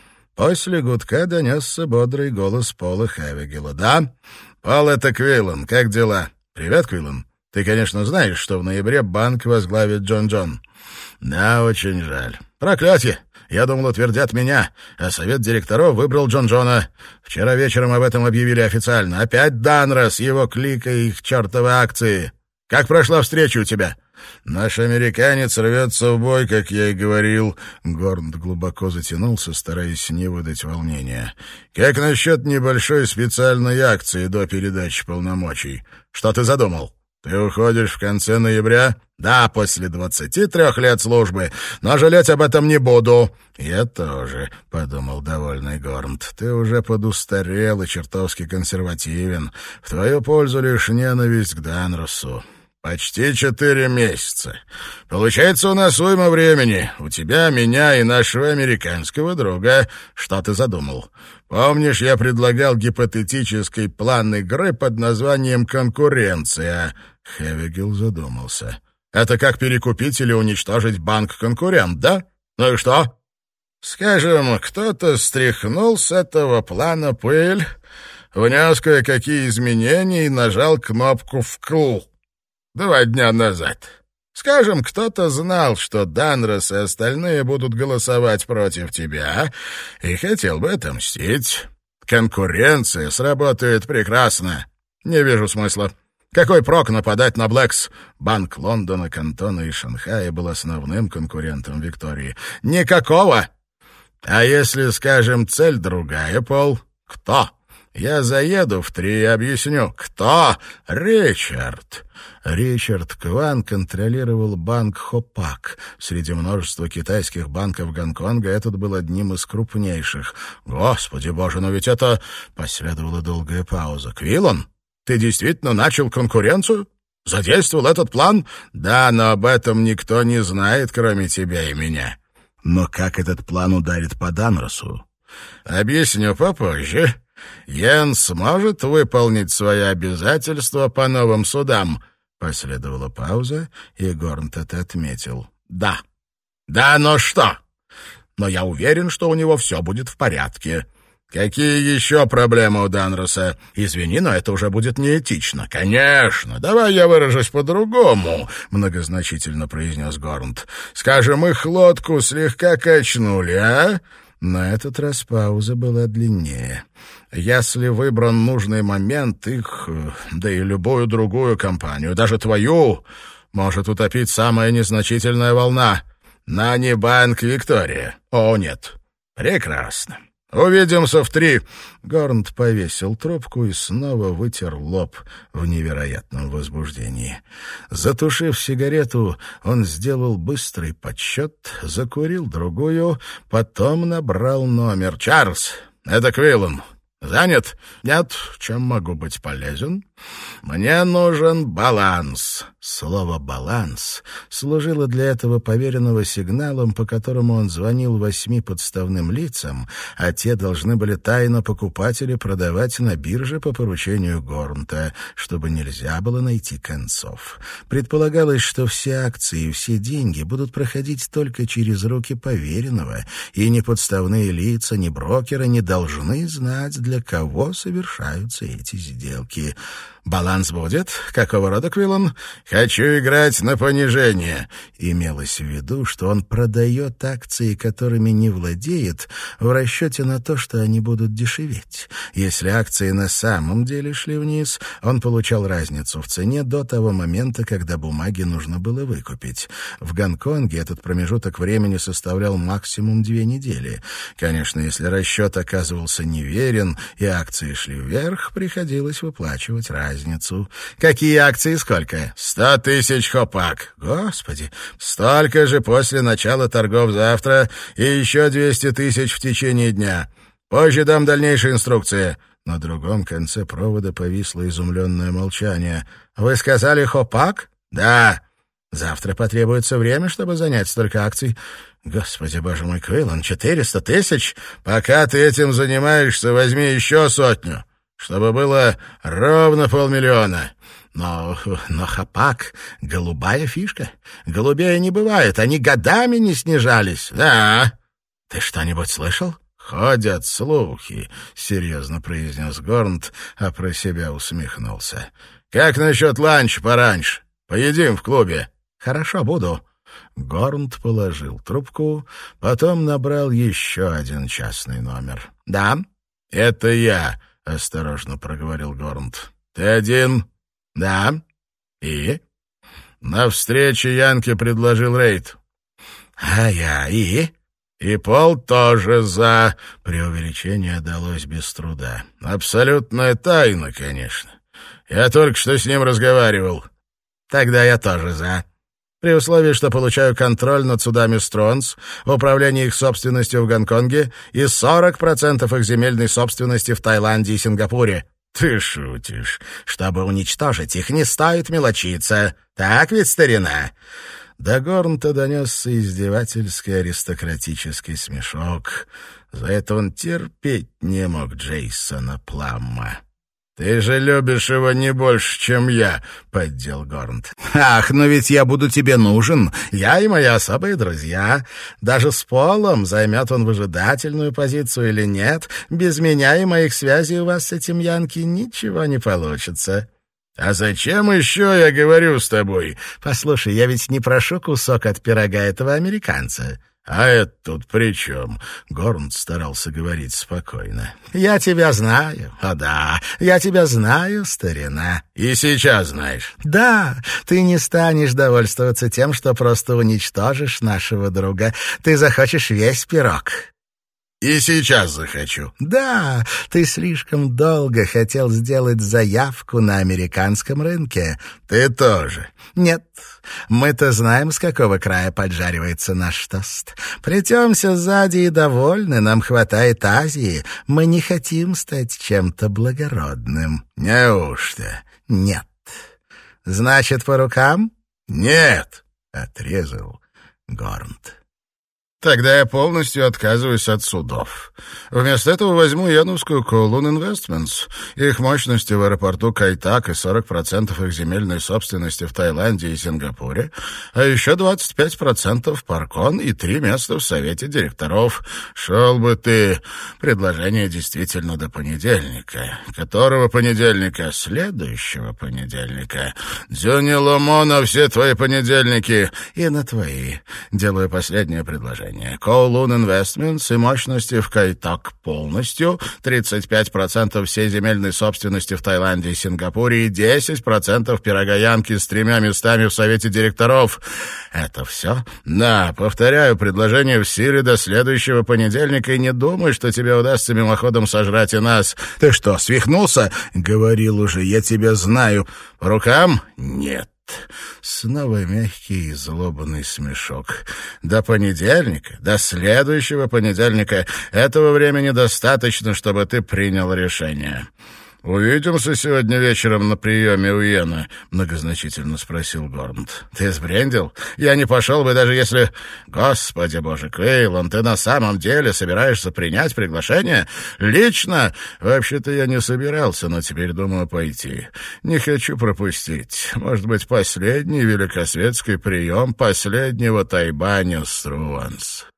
После гудка донесся бодрый голос Пола Хавигела. «Да? Пол, это Квиллан. Как дела?» «Привет, Квиллан. Ты, конечно, знаешь, что в ноябре банк возглавит Джон Джон». «Да, очень жаль. Проклятье! Я думал, утвердят меня, а совет директоров выбрал Джон Джона. Вчера вечером об этом объявили официально. Опять Данрос, его клика и их чертовы акции. Как прошла встреча у тебя?» «Наш американец рвется в бой, как я и говорил». Горнт глубоко затянулся, стараясь не выдать волнения. «Как насчет небольшой специальной акции до передачи полномочий? Что ты задумал? Ты уходишь в конце ноября?» «Да, после двадцати трех лет службы, но жалеть об этом не буду». «Я тоже», — подумал довольный Горнт. «Ты уже подустарел и чертовски консервативен. В твою пользу лишь ненависть к Данросу». «Почти четыре месяца. Получается, у нас уйма времени. У тебя, меня и нашего американского друга. Что ты задумал? Помнишь, я предлагал гипотетический план игры под названием «Конкуренция»?» Хавигел задумался. «Это как перекупить или уничтожить банк-конкурент, да? Ну и что? Скажем, кто-то стряхнул с этого плана пыль, внес кое-какие изменения и нажал кнопку «вкл». Два дня назад. Скажем, кто-то знал, что Данрос и остальные будут голосовать против тебя и хотел бы отомстить. Конкуренция сработает прекрасно. Не вижу смысла. Какой прок нападать на Блэкс? Банк Лондона, Кантона и Шанхая был основным конкурентом Виктории. Никакого. А если, скажем, цель другая, Пол? Кто? Я заеду в три и объясню. Кто? Ричард. Ричард Кван контролировал банк Хопак. Среди множества китайских банков Гонконга этот был одним из крупнейших. Господи боже, но ведь это... Последовала долгая пауза. Квиллан, ты действительно начал конкуренцию? Задействовал этот план? Да, но об этом никто не знает, кроме тебя и меня. Но как этот план ударит по Данросу? Объясню попозже. Йен сможет выполнить свои обязательства по новым судам?» Последовала пауза, и Горнт это отметил. «Да. Да, но что? Но я уверен, что у него все будет в порядке. Какие еще проблемы у Данроса? Извини, но это уже будет неэтично». «Конечно. Давай я выражусь по-другому», — многозначительно произнес Горнт. «Скажем, их лодку слегка качнули, а?» На этот раз пауза была длиннее. «Если выбран нужный момент, их, да и любую другую компанию, даже твою, может утопить самая незначительная волна. Нани Банк Виктория. О, нет. Прекрасно. Увидимся в три». Горнт повесил трубку и снова вытер лоб в невероятном возбуждении. Затушив сигарету, он сделал быстрый подсчет, закурил другую, потом набрал номер. «Чарльз, это Квиллан. Занят? Нет? Чем могу быть полезен? Мне нужен баланс». Слово «баланс» служило для этого поверенного сигналом, по которому он звонил восьми подставным лицам, а те должны были тайно покупать или продавать на бирже по поручению Горнта, чтобы нельзя было найти концов. Предполагалось, что все акции и все деньги будут проходить только через руки поверенного, и ни подставные лица, ни брокеры не должны знать, для кого совершаются эти сделки. «Баланс будет? Какого рода, Квиллан? Хочу играть на понижение». Имелось в виду, что он продает акции, которыми не владеет, в расчете на то, что они будут дешеветь. Если акции на самом деле шли вниз, он получал разницу в цене до того момента, когда бумаги нужно было выкупить. В Гонконге этот промежуток времени составлял максимум две недели. Конечно, если расчет оказывался неверен и акции шли вверх, приходилось выплачивать разницу. разницу. «Какие акции сколько?» «Сто тысяч Хопак». «Господи!» «Столько же после начала торгов завтра и еще двести тысяч в течение дня. Позже дам дальнейшие инструкции». На другом конце провода повисло изумленное молчание. «Вы сказали Хопак?» «Да. Завтра потребуется время, чтобы занять столько акций. Господи, боже мой, Квейлон, четыреста тысяч? Пока ты этим занимаешься, возьми еще сотню, чтобы было ровно полмиллиона. Но, но хапак — голубая фишка. Голубей не бывает, они годами не снижались. Да. Ты что-нибудь слышал? «Ходят слухи», — серьезно произнес Горнт, а про себя усмехнулся. «Как насчет ланча пораньше? Поедим в клубе». «Хорошо, буду». Горнт положил трубку, потом набрал еще один частный номер. «Да?» «Это я», — осторожно проговорил Горнт. «Ты один?» «Да». «И?» «На встрече Янке предложил рейд». «А я и?» «И Пол тоже за...» Преувеличение далось без труда. «Абсолютная тайна, конечно. Я только что с ним разговаривал». «Тогда я тоже за. При условии, что получаю контроль над судами Стронс, управление их собственностью в Гонконге и сорок процентов их земельной собственности в Таиланде и Сингапуре». «Ты шутишь. Чтобы уничтожить их, не стоит мелочиться. Так ведь, старина?» До Горнта донесся издевательский аристократический смешок. За это он терпеть не мог Джейсона Пламма. «Ты же любишь его не больше, чем я», — поддел Горнт. «Ах, но ведь я буду тебе нужен. Я и мои особые друзья. Даже с Полом, займет он выжидательную позицию или нет, без меня и моих связей у вас с этим Янки ничего не получится». «А зачем еще я говорю с тобой?» «Послушай, я ведь не прошу кусок от пирога этого американца». «А это тут при чем?» Горнт старался говорить спокойно. «Я тебя знаю. О да, я тебя знаю, старина». «И сейчас знаешь». «Да, ты не станешь довольствоваться тем, что просто уничтожишь нашего друга. Ты захочешь весь пирог». «И сейчас захочу». «Да, ты слишком долго хотел сделать заявку на американском рынке». «Ты тоже». «Нет, мы-то знаем, с какого края поджаривается наш тост. Плетемся сзади и довольны, нам хватает Азии. Мы не хотим стать чем-то благородным». «Неужто?» «Нет». «Значит, по рукам?» «Нет», — отрезал Горнт. «Тогда я полностью отказываюсь от судов. Вместо этого возьму Яновскую Kowloon Investments. Их мощности в аэропорту Кайтак и сорок процентов их земельной собственности в Таиланде и Сингапуре, а еще двадцать пять процентов Паркон и три места в совете директоров. Шел бы ты. Предложение действительно до понедельника. Которого понедельника? Следующего понедельника. Дзюни Ломо на все твои понедельники. И на твои. Делаю последнее предложение. Kowloon Investments и мощности в Кайтак полностью, тридцать пять процентов всей земельной собственности в Таиланде и Сингапуре и десять процентов пирога Янки с тремя местами в совете директоров. Это все? Да, повторяю, предложение в силе до следующего понедельника, и не думай, что тебе удастся мимоходом сожрать и нас. Ты что, свихнулся? Говорил уже, я тебя знаю. По рукам? Нет. Снова мягкий и злобный смешок. До понедельника, до следующего понедельника. Этого времени достаточно, чтобы ты принял решение. «Увидимся сегодня вечером на приеме у Йена?» — многозначительно спросил Горнт. «Ты сбрендил? Я не пошел бы, даже если... Господи боже, Квейлон, ты на самом деле собираешься принять приглашение? Лично? Вообще-то я не собирался, но теперь думаю пойти. Не хочу пропустить. Может быть, последний великосветский прием последнего Тайбаня Струанс».